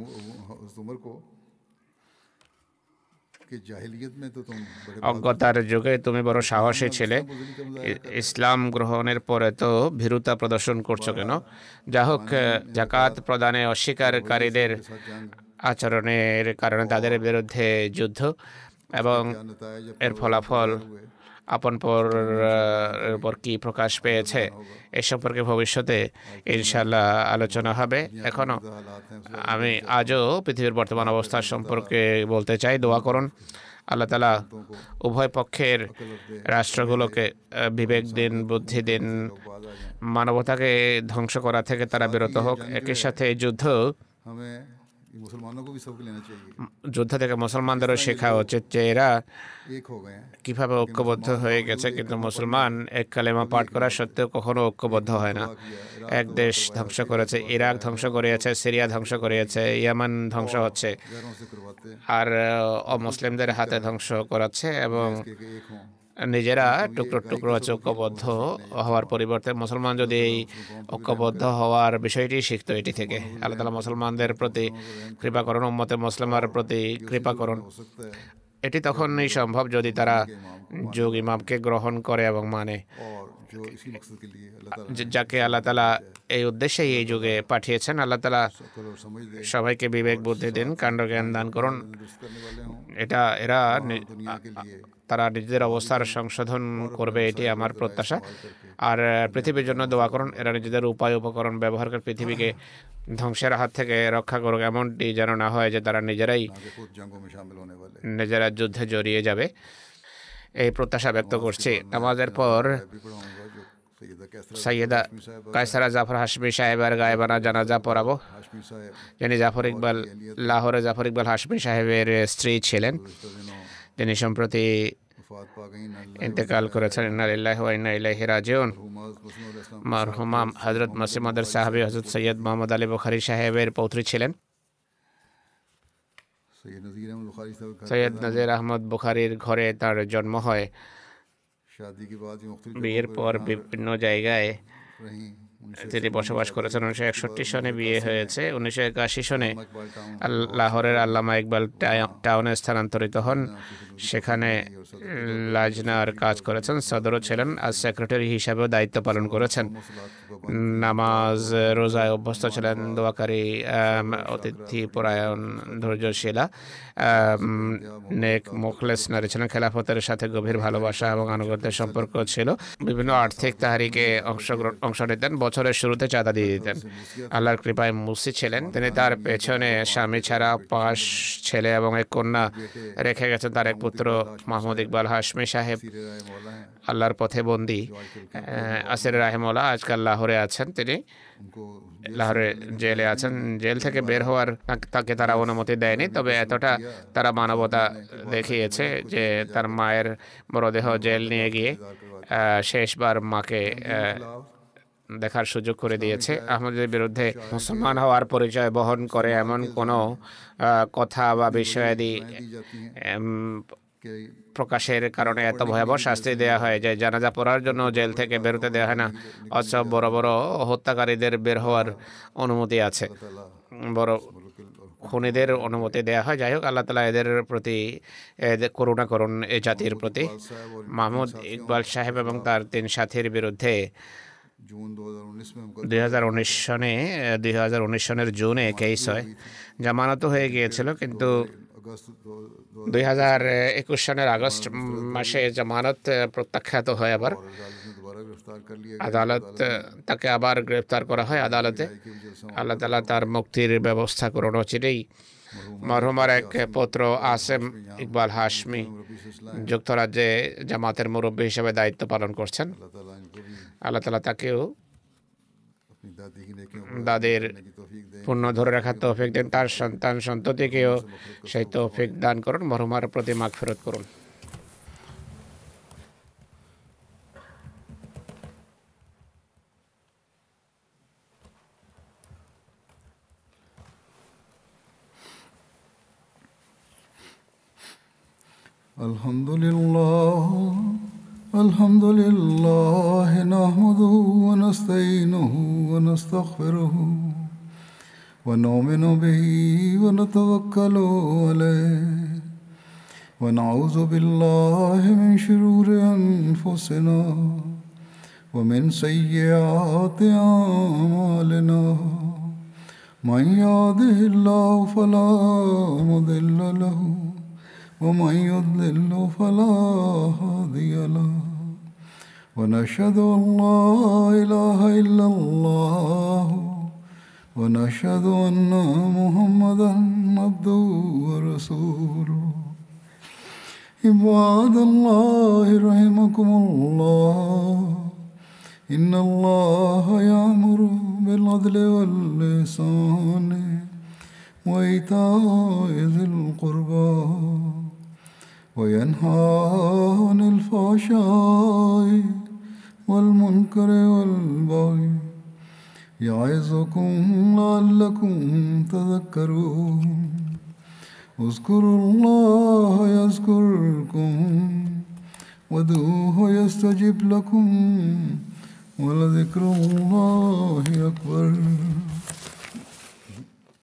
অজ্ঞতার যুগে তুমি বড় সাহসী ছিলে, ইসলাম গ্রহণের পরে তো ভীরুতা প্রদর্শন করছো কেন? যা হোক, জাকাত প্রদানে অস্বীকারীদের আচরণের কারণে তাদের বিরুদ্ধে যুদ্ধ এবং এর ফলাফল আপন পর কি প্রকাশ পেয়েছে এ সম্পর্কে ভবিষ্যতে ইনশাল্লাহ আলোচনা হবে। এখনো আমি আজও পৃথিবীর বর্তমান অবস্থা সম্পর্কে বলতে চাই, দোয়া করুন আল্লাহ তাআলা উভয় পক্ষের রাষ্ট্রগুলোকে বিবেক দিন, বুদ্ধি দিন, মানবতাকে ধ্বংস করা থেকে তারা বিরত হোক। একই সাথে যুদ্ধ থেকে মুসলমানদেরও শেখা উচিত যে এরা কিভাবে ঐক্যবদ্ধ হয়ে গেছে, কিন্তু মুসলমান এক কালেমা পাঠ করা সত্ত্বেও কখনো ঐক্যবদ্ধ হয় না। এক দেশ ধ্বংস করেছে, ইরাক ধ্বংস করিয়েছে, সিরিয়া ধ্বংস করিয়েছে, ইয়ামান ধ্বংস হচ্ছে আর অমুসলিমদের হাতে ধ্বংস করাচ্ছে এবং নিজেরা টুকরো টুকরো আছে ঐক্যবদ্ধ হওয়ার পরিবর্তে মুসলমান যদি এই ঐক্যবদ্ধ হওয়ার বিষয়টি শিখতো এটি থেকে। আল্লাহ তাআলা মুসলমানদের প্রতি কৃপা করুন, উম্মতে মুসলিমার প্রতি কৃপা করুন। এটি তখনই সম্ভব যদি তারা যোগ ইমামকে গ্রহণ করে এবং মানে, যাকে আল্লাহ তাআলা এই উদ্দেশ্যেই এই যুগে পাঠিয়েছেন। আল্লাহ তাআলা সবাইকে বিবেক বুদ্ধি দিন, কাণ্ড জ্ঞান দান করুন। তারা নিজেদের অবস্থার সংশোধন করবে, এটি আমার প্রত্যাশা। আর পৃথিবীর জন্য দোয়া করুন, এরা নিজেদের উপায় উপকরণ ব্যবহার করে পৃথিবীকে ধ্বংসের হাত থেকে রক্ষা করুক। এমনটি যেন না হয় যে তারা নিজেরা যুদ্ধে জড়িয়ে যাবে, এই প্রত্যাশা ব্যক্ত করছি। নামাজের পর সৈয়দা কায়সারা জাফর হাশমি সাহেবের গায়েবানা জানাজা পড়াবো, যিনি লাহোরে জাফর ইকবাল হাশমি সাহেবের স্ত্রী ছিলেন। তিনি সম্প্রতি ইন্তেকাল করেছেন। ইন্না লিল্লাহি ওয়া ইন্না ইলাইহি রাজিউন। মরহুমা হযরত মসিহ মাদার সাহাবী হযরত সৈয়দ মোহাম্মদ আলী বুখারী সাহেবের পৌত্রী ছিলেন। সৈয়দ নজির আহমদ বুখারীর ঘরে তার জন্ম হয়। বিয়ের পর বিভিন্ন জায়গায় তিনি বসবাস করেছেন। 1961 সনে বিয়ে হয়েছে। 1981 সনে লাহোরের আল্লামা ইকবাল টাউনে স্থানান্তরিত হন। সেখানে লাজনার কাজ করেছেন, সদরও ছিলেন, আর সেক্রেটারি হিসাবেও দায়িত্ব পালন করেছেন। নামাজ রোজায় অভ্যস্ত ছিলেন, দোয়াকারী, অতিথি পরায়ণ, ধৈর্যশীলা, নেক মুখলেস নারী ছিলেন। খেলাফতের সাথে গভীর ভালোবাসা এবং আনুগত্যের সম্পর্ক ছিল। বিভিন্ন আর্থিক তাহারিকে অংশ নিতেন, বছরের শুরুতে চাঁদা দিয়ে দিতেন। আল্লাহর কৃপায় মুসি ছিলেন। তিনি তার পেছনে স্বামী ছাড়া 5 ছেলে এবং 1 কন্যা রেখে গেছেন। তার এক পুত্র মাহমুদ ইকবাল হাশমি সাহেব আল্লাহর পথে বন্দী, আসির রাহিমাহুল্লাহ আজকাল লাহোরে আছেন। তিনি লাহোরে জেলে আছেন। জেল থেকে বের হওয়ার তাকে তারা অনুমতি দেয়নি, তবে এতটা তারা মানবতা দেখিয়েছে যে তার মায়ের মরদেহ জেল নিয়ে গিয়ে শেষবার মাকে দেখার সুযোগ করে দিয়েছে। আহমদের বিরুদ্ধে মুসলমান হওয়ার পরিচয় বহন করে এমন কোনো কথা বা বিষয়াদি প্রকাশের কারণে এত ভয়াবহ শাস্তি দেওয়া হয় যে জানাজা পড়ার জন্য জেল থেকে বেরোতে দেওয়া হয় না, অথচ বড় বড় হত্যাকারীদের বের হওয়ার অনুমতি আছে, বড় খুনিদের অনুমতি দেওয়া হয়। যাই হোক, আল্লাহ তাআলা এদের প্রতি করুণা করুন এই জাতির প্রতি। মাহমুদ ইকবাল সাহেব এবং তার 3 সাথীর বিরুদ্ধে 2019 সনের জুনে কেস হয়। জামানত হয়ে গিয়েছিল, কিন্তু 2021 সনের আগস্ট মাসে জামানত প্রত্যাখ্যাত হয়। আবার আদালত তাকে আবার গ্রেফতার করা হয় আদালতে। আল্লাহ তাআলা তার মুক্তির ব্যবস্থা করুন। অচিরেই মরহুমার এক পুত্র আসেম ইকবাল হাশমি যুক্তরাজ্যে জামাতের মুরব্বী হিসেবে দায়িত্ব পালন করছেন। আল্লাহ তাআলা তাকেও দাদির পুণ্য ধরে রাখার তৌফিক দেন, তার সন্তান সন্ততিকেও সেই তৌফিক দান করুন। মরহুমার প্রতি মাগফিরাত করুন। الحمد لله نحمده ونستعينه ونستغفره ونؤمن به ونتوكل عليه ونعوذ بالله من شرور أنفسنا ومن سيئات أعمالنا من يهده الله فلا مضل له ومن يضلل فلا هادي له ونشهد أن لا إله إلا الله ونشهد أن محمدا عبده ورسوله عباد الله رحمكم الله إن الله يأمر بالعدل والإحسان وإيتاء ذي القربى وينهى عن الفحشاء والمنكر والبغي يعظكم لعلكم تذكرون اذكروا الله يذكركم وادعوه يستجب لكم ولذكر الله أكبر.